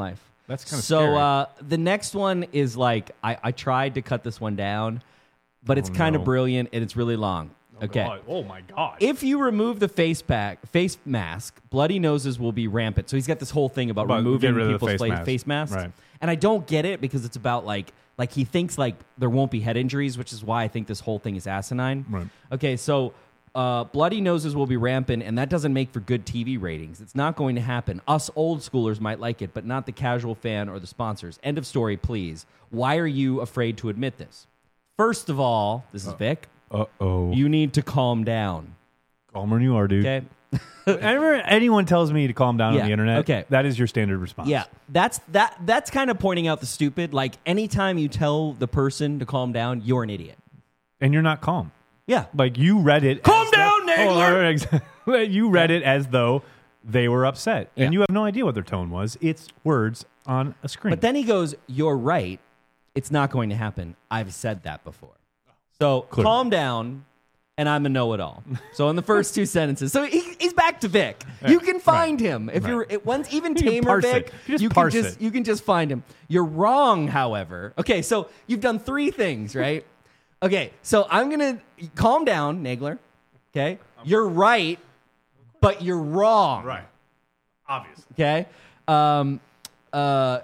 That's kind of so scary. uh, the next one is like I, I tried to cut this one down, but it's Oh, kind no. of brilliant and it's really long. Okay. God. Oh my God. If you remove the face pack, face mask, bloody noses will be rampant. So he's got this whole thing about, About removing get rid of the people's face face, mask. face masks. Right. And I don't get it because it's about like like he thinks like there won't be head injuries, which is why I think this whole thing is asinine. Right. Okay, so uh, bloody noses will be rampant, and that doesn't make for good T V ratings. It's not going to happen. Us old schoolers might like it, but not the casual fan or the sponsors. End of story, please. Why are you afraid to admit this? First of all, this is Vic. Uh-oh. You need to calm down. Calmer than you are, dude. Okay. Whenever anyone tells me to calm down Yeah, on the internet, okay. that is your standard response. Yeah, that's that. That's kind of pointing out the stupid. Like anytime you tell the person to calm down, you're an idiot. And you're not calm. Yeah. Like you read it. Calm as down, though, Nagler! Oh, ex- you read it as though they were upset, Yeah. and you have no idea what their tone was. It's words on a screen. But then he goes, "You're right. It's not going to happen. I've said that before." So Clearly. calm down. And I'm a know-it-all. So in the first two sentences, so he, he's back to Vic. You can find him if Right. you're it, once even You can tamer parse Vic. it. You just you can parse just it. you can just find him. You're wrong, however. Okay, so you've done three things, right? Okay, so I'm gonna calm down, Nagler. Okay, you're right, but you're wrong. right, obviously. Okay. Um, uh,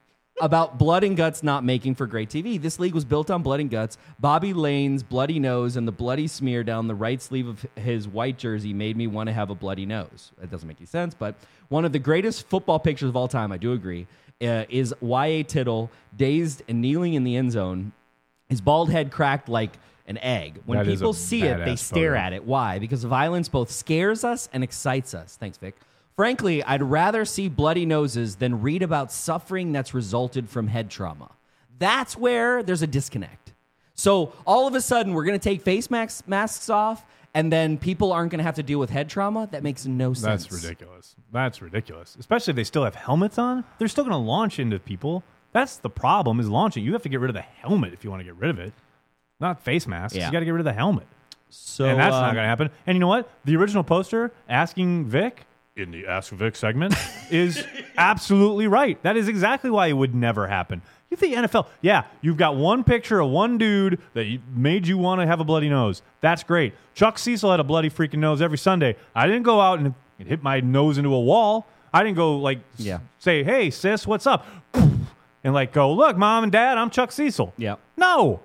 about blood and guts not making for great T V. This league was built on blood and guts. Bobby Lane's bloody nose and the bloody smear down the right sleeve of his white jersey made me want to have a bloody nose. That doesn't make any sense, but one of the greatest football pictures of all time, I do agree, uh, is Y A Tittle dazed and kneeling in the end zone, his bald head cracked like an egg. When That is people a see it, they badass stare photo. at it. Why? Because violence both scares us and excites us. Thanks, Vic. Frankly, I'd rather see bloody noses than read about suffering that's resulted from head trauma. That's where there's a disconnect. So all of a sudden, we're going to take face masks, masks off, and then people aren't going to have to deal with head trauma? That makes no sense. That's ridiculous. That's ridiculous. Especially if they still have helmets on. They're still going to launch into people. That's the problem, is launching. You have to get rid of the helmet if you want to get rid of it. Not face masks. Yeah. You got to get rid of the helmet. So and that's um, not going to happen. And you know what? The original poster asking Vic in the Ask Vic segment is absolutely right. That is exactly why it would never happen. You think N F L, yeah, you've got one picture of one dude that you- made you want to have a bloody nose. That's great. Chuck Cecil had a bloody freaking nose every Sunday. I didn't go out and hit my nose into a wall. I didn't go like s- Yeah. say, hey, sis, what's up? And like go, look, mom and dad, I'm Chuck Cecil. Yeah. No.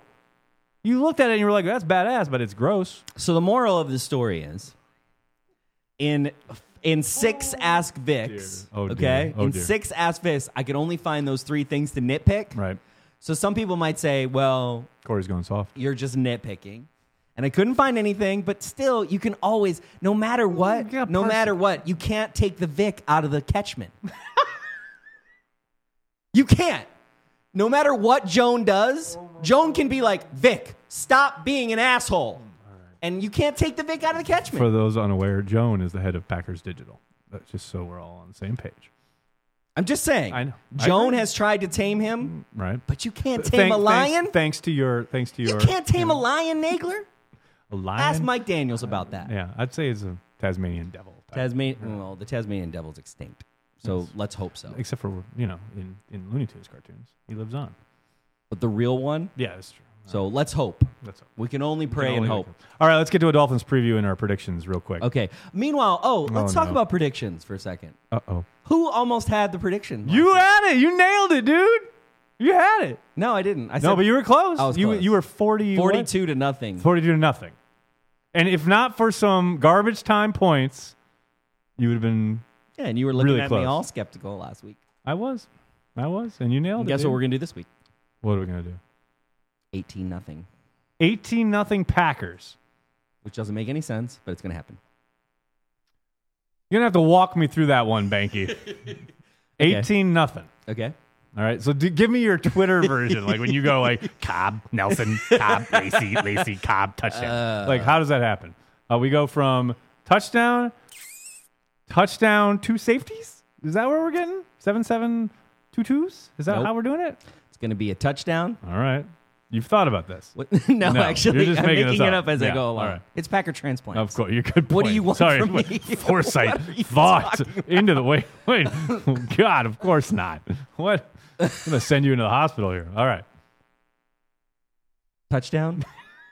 You looked at it and you were like, that's badass, but it's gross. So the moral of the story is, in in six Ask Vics, Oh, dear. okay, Oh, in dear. six Ask Vics, I could only find those three things to nitpick. Right. So some people might say, well, Corey's going soft. you're just nitpicking. And I couldn't find anything, but still, you can always, no matter what, You gotta no parse matter it. what, you can't take the Vic out of the catchment. You can't. No matter what Joan does, Joan can be like, Vic, stop being an asshole. And you can't take the Vic out of the catchment. For those unaware, Joan is the head of Packers Digital. That's just so we're all on the same page. I'm just saying. I know. I Joan agree. has tried to tame him, Right. but you can't tame Thank- a lion. Thanks, thanks to your, thanks to you your. can't tame you a know, lion, Nagler. a lion. Ask Mike Daniels about that. Yeah, I'd say it's a Tasmanian devil. type. Tasmanian, well, the Tasmanian devil's extinct, so Yes. let's hope so. Except for you know in, in Looney Tunes cartoons, he lives on. But the real one, Yeah, that's true. so let's hope. That's We can only pray and only hope. All right, let's get to a Dolphins preview and our predictions real quick. Okay. Meanwhile, oh, let's Oh, talk no. about predictions for a second. Uh oh. Who almost had the prediction? You had it. You nailed it, dude. You had it. No, I didn't. I said No, but you were close. I was you close. you were forty. what? forty-two to nothing. forty-two to nothing. And if not for some garbage time points, you would have been. Yeah, and you were looking Really at me close. all skeptical last week. I was. I was. And you nailed And it. guess dude. what we're gonna do this week? What are we going to do? eighteen nothing, eighteen nothing Packers. which doesn't make any sense, but it's gonna happen. You're going to have to walk me through that one, Banky. eighteen nothing. Okay. All right. So do, give me your Twitter version. Like when you go like Cobb, Nelson, Cobb, Lacey, Lacey, Cobb, touchdown. Uh, like how does that happen? Uh, we go from touchdown, touchdown, two safeties? Is that where we're getting? Seven, seven, two twos? Is that Nope. how we're doing it? It's gonna be a touchdown, All right. You've thought about this. What? no, No, actually, you're just I'm making making this it up. up as Yeah, I go all along. right. It's Packer transplants. Of course, you're good. What do point. you want Sorry, from me? Foresight, What are you thought talking into the wait. Wait, God, of course not. What? I'm gonna send you into the hospital here. All right. Touchdown.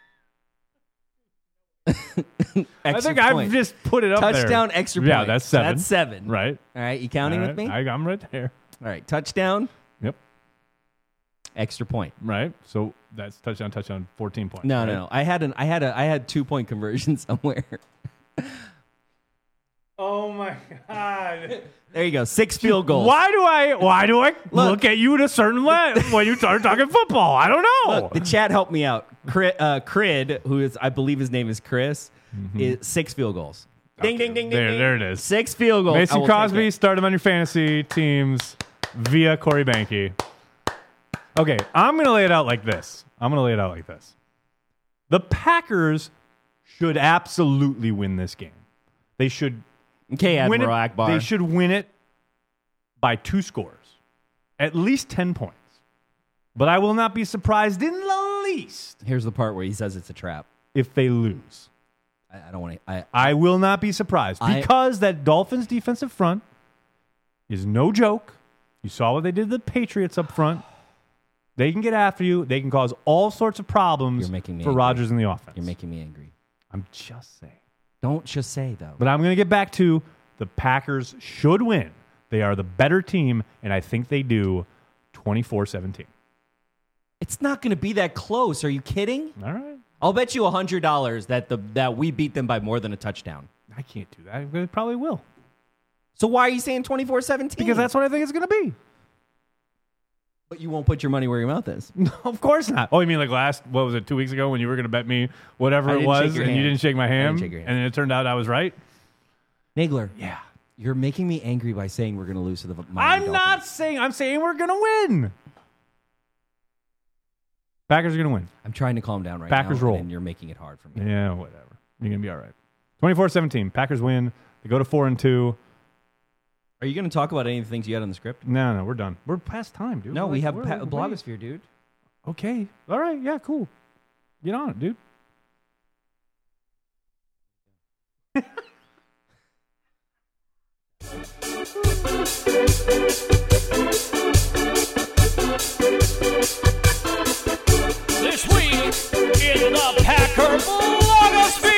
I think I've just put it up there. Touchdown, extra point. Yeah, that's seven. That's seven. Right. All right, you counting All with right. me? I, I'm right there. All right, touchdown, Yep. extra point. Right. So that's touchdown, touchdown, fourteen points. No, right? no, no. I had an I had a I had two point conversion somewhere. Oh my God. There you go. Six field goals. Why do I? Why do I look, at you in a certain way when you start talking football? I don't know. Look, the chat helped me out. Crid, uh, Crid, who is I believe his name is Chris, is six field goals. Ding, ding, ding, ding. There- ding. there it is. Six field goals. I Mason will take Crosby, it. start him on your fantasy teams via Corey Banky. Okay, I'm going to lay it out like this. I'm going to lay it out like this. The Packers should absolutely win this game. They should Okay, win Admiral it. Akbar. They should win it by two scores, at least ten points. But I will not be surprised in the least Here's the part where he says it's a trap. if they lose. I, I don't want to. I, I will not be surprised I- because that Dolphins defensive front is no joke. You saw what they did to the Patriots up front. They can get after you. They can cause all sorts of problems You're making me for angry. Rodgers in the offense. You're making me angry. I'm just saying. Don't just say though. But I'm going to get back to the Packers should win. They are the better team, and I think they do twenty-four seventeen. It's not going to be that close. Are you kidding? All right. I'll bet you a hundred dollars that the that we beat them by more than a touchdown. I can't do that. They probably will. So why are you saying twenty-four seventeen? Because that's what I think it's going to be. But you won't put your money where your mouth is. No, of course not. Oh, you mean like last, what was it, two weeks ago when you were going to bet me whatever I it didn't was shake your and you hand. didn't shake my I didn't hand, shake your hand. and then it turned out I was right? Nagler, Yeah. you're making me angry by saying we're going to lose to the Miami I'm Dolphins. not saying, I'm saying we're going to win. Packers are going to win. I'm trying to calm down right Packers now. roll. And you're making it hard for me. Yeah, whatever. You're going to be all right. twenty-four seventeen. Packers win. They go to four and two. Are you going to talk about any of the things you had on the script? No, no, we're done. We're past time, dude. No, We're we like- have we're pa- like- blogosphere, dude. Okay. All right. Yeah, cool. Get on it, dude. This week in the Packer blogosphere.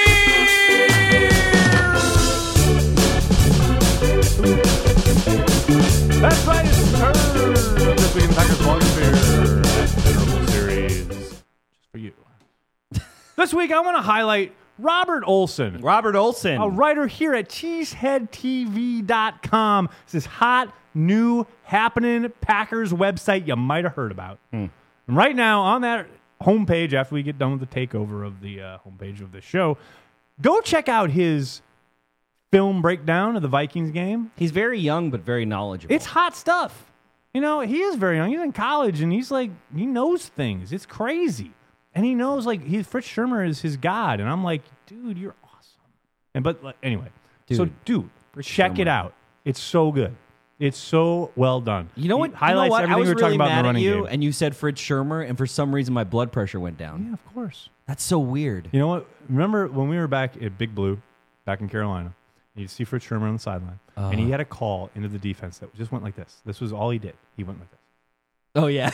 That's right. It's the turn of this week in the Packers blogosphere. That venerable series. Just for you. This week, I want to highlight Robert Olson. Robert Olson. A writer here at cheesehead T V dot com. It's this hot, new, happening Packers website you might have heard about. And right now, on that homepage, after we get done with the takeover of the uh, homepage of the show, go check out his film breakdown of the Vikings game. He's very young, but very knowledgeable. It's hot stuff. You know, he is very young. He's in college, and he's like, he knows things. It's crazy. And he knows, like, he, Fritz Shermer is his god. And I'm like, dude, you're awesome. And But like, anyway, so, Dude, dude, Fritz check it Shermer. out. It's so good. It's so well done. You know He what? You know highlights what? everything I was we were really talking about mad in the at running you, game. and you said Fritz Shermer, and for some reason my blood pressure went down. Yeah, of course. That's so weird. You know what? Remember when we were back at Big Blue, back in Carolina, and you see Fritz Shermer on the sideline, and he Uh-huh. had a call into the defense that just went like this. This was all he did. He went like this. Oh yeah.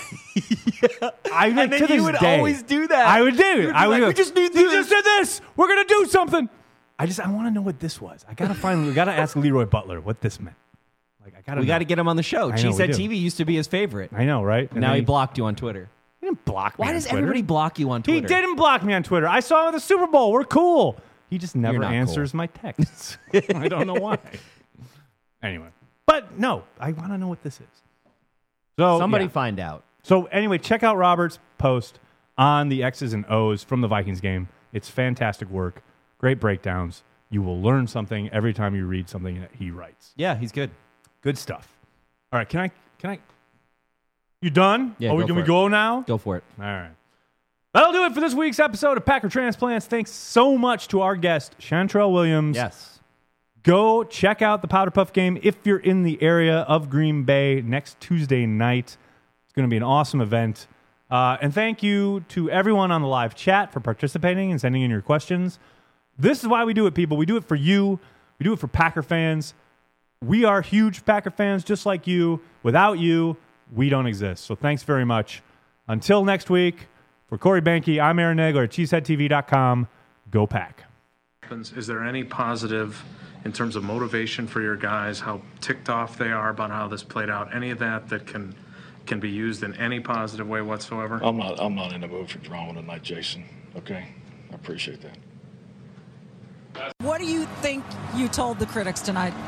I like, And then to you this would day, always do that. I would do it. You'd be I would like, go, "We just need "You this." just did this. We're gonna do something." I just I want to know what this was. I gotta find. We gotta ask Leroy Butler what this meant. Like I gotta. we know. got to get him on the show. I know, She we said do. T V used to be his favorite. I know, right? And now then he blocked you on Twitter. He didn't block me. Why on does Twitter. everybody block you on He Twitter? didn't block me on Twitter. I saw him at the Super Bowl. We're cool. He just never not answers my texts. I don't know why. Anyway, but no, I want to know what this is. So Somebody yeah. find out. So anyway, check out Robert's post on the X's and O's from the Vikings game. It's fantastic work, great breakdowns. You will learn something every time you read something that he writes. Yeah, he's good. Good stuff. All right, can I? Can I? You done? Yeah, Oh, we go can for we it. go now? Go for it. All right. That'll do it for this week's episode of Packer Transplants. Thanks so much to our guest, Chantrell Williams. Yes. Go check out the Powder Puff game if you're in the area of Green Bay next Tuesday night. It's going to be an awesome event. Uh, and thank you to everyone on the live chat for participating and sending in your questions. This is why we do it, people. We do it for you. We do it for Packer fans. We are huge Packer fans just like you. Without you, we don't exist. So thanks very much. Until next week, for Corey Behnke, I'm Aaron Nagler at cheesehead t v dot com. Go Pack. Is there any positive in terms of motivation for your guys, how ticked off they are about how this played out? Any of that that can can be used in any positive way whatsoever? I'm not I'm not in the mood for drama tonight, Jason. Okay? I appreciate that. What do you think you told the critics tonight?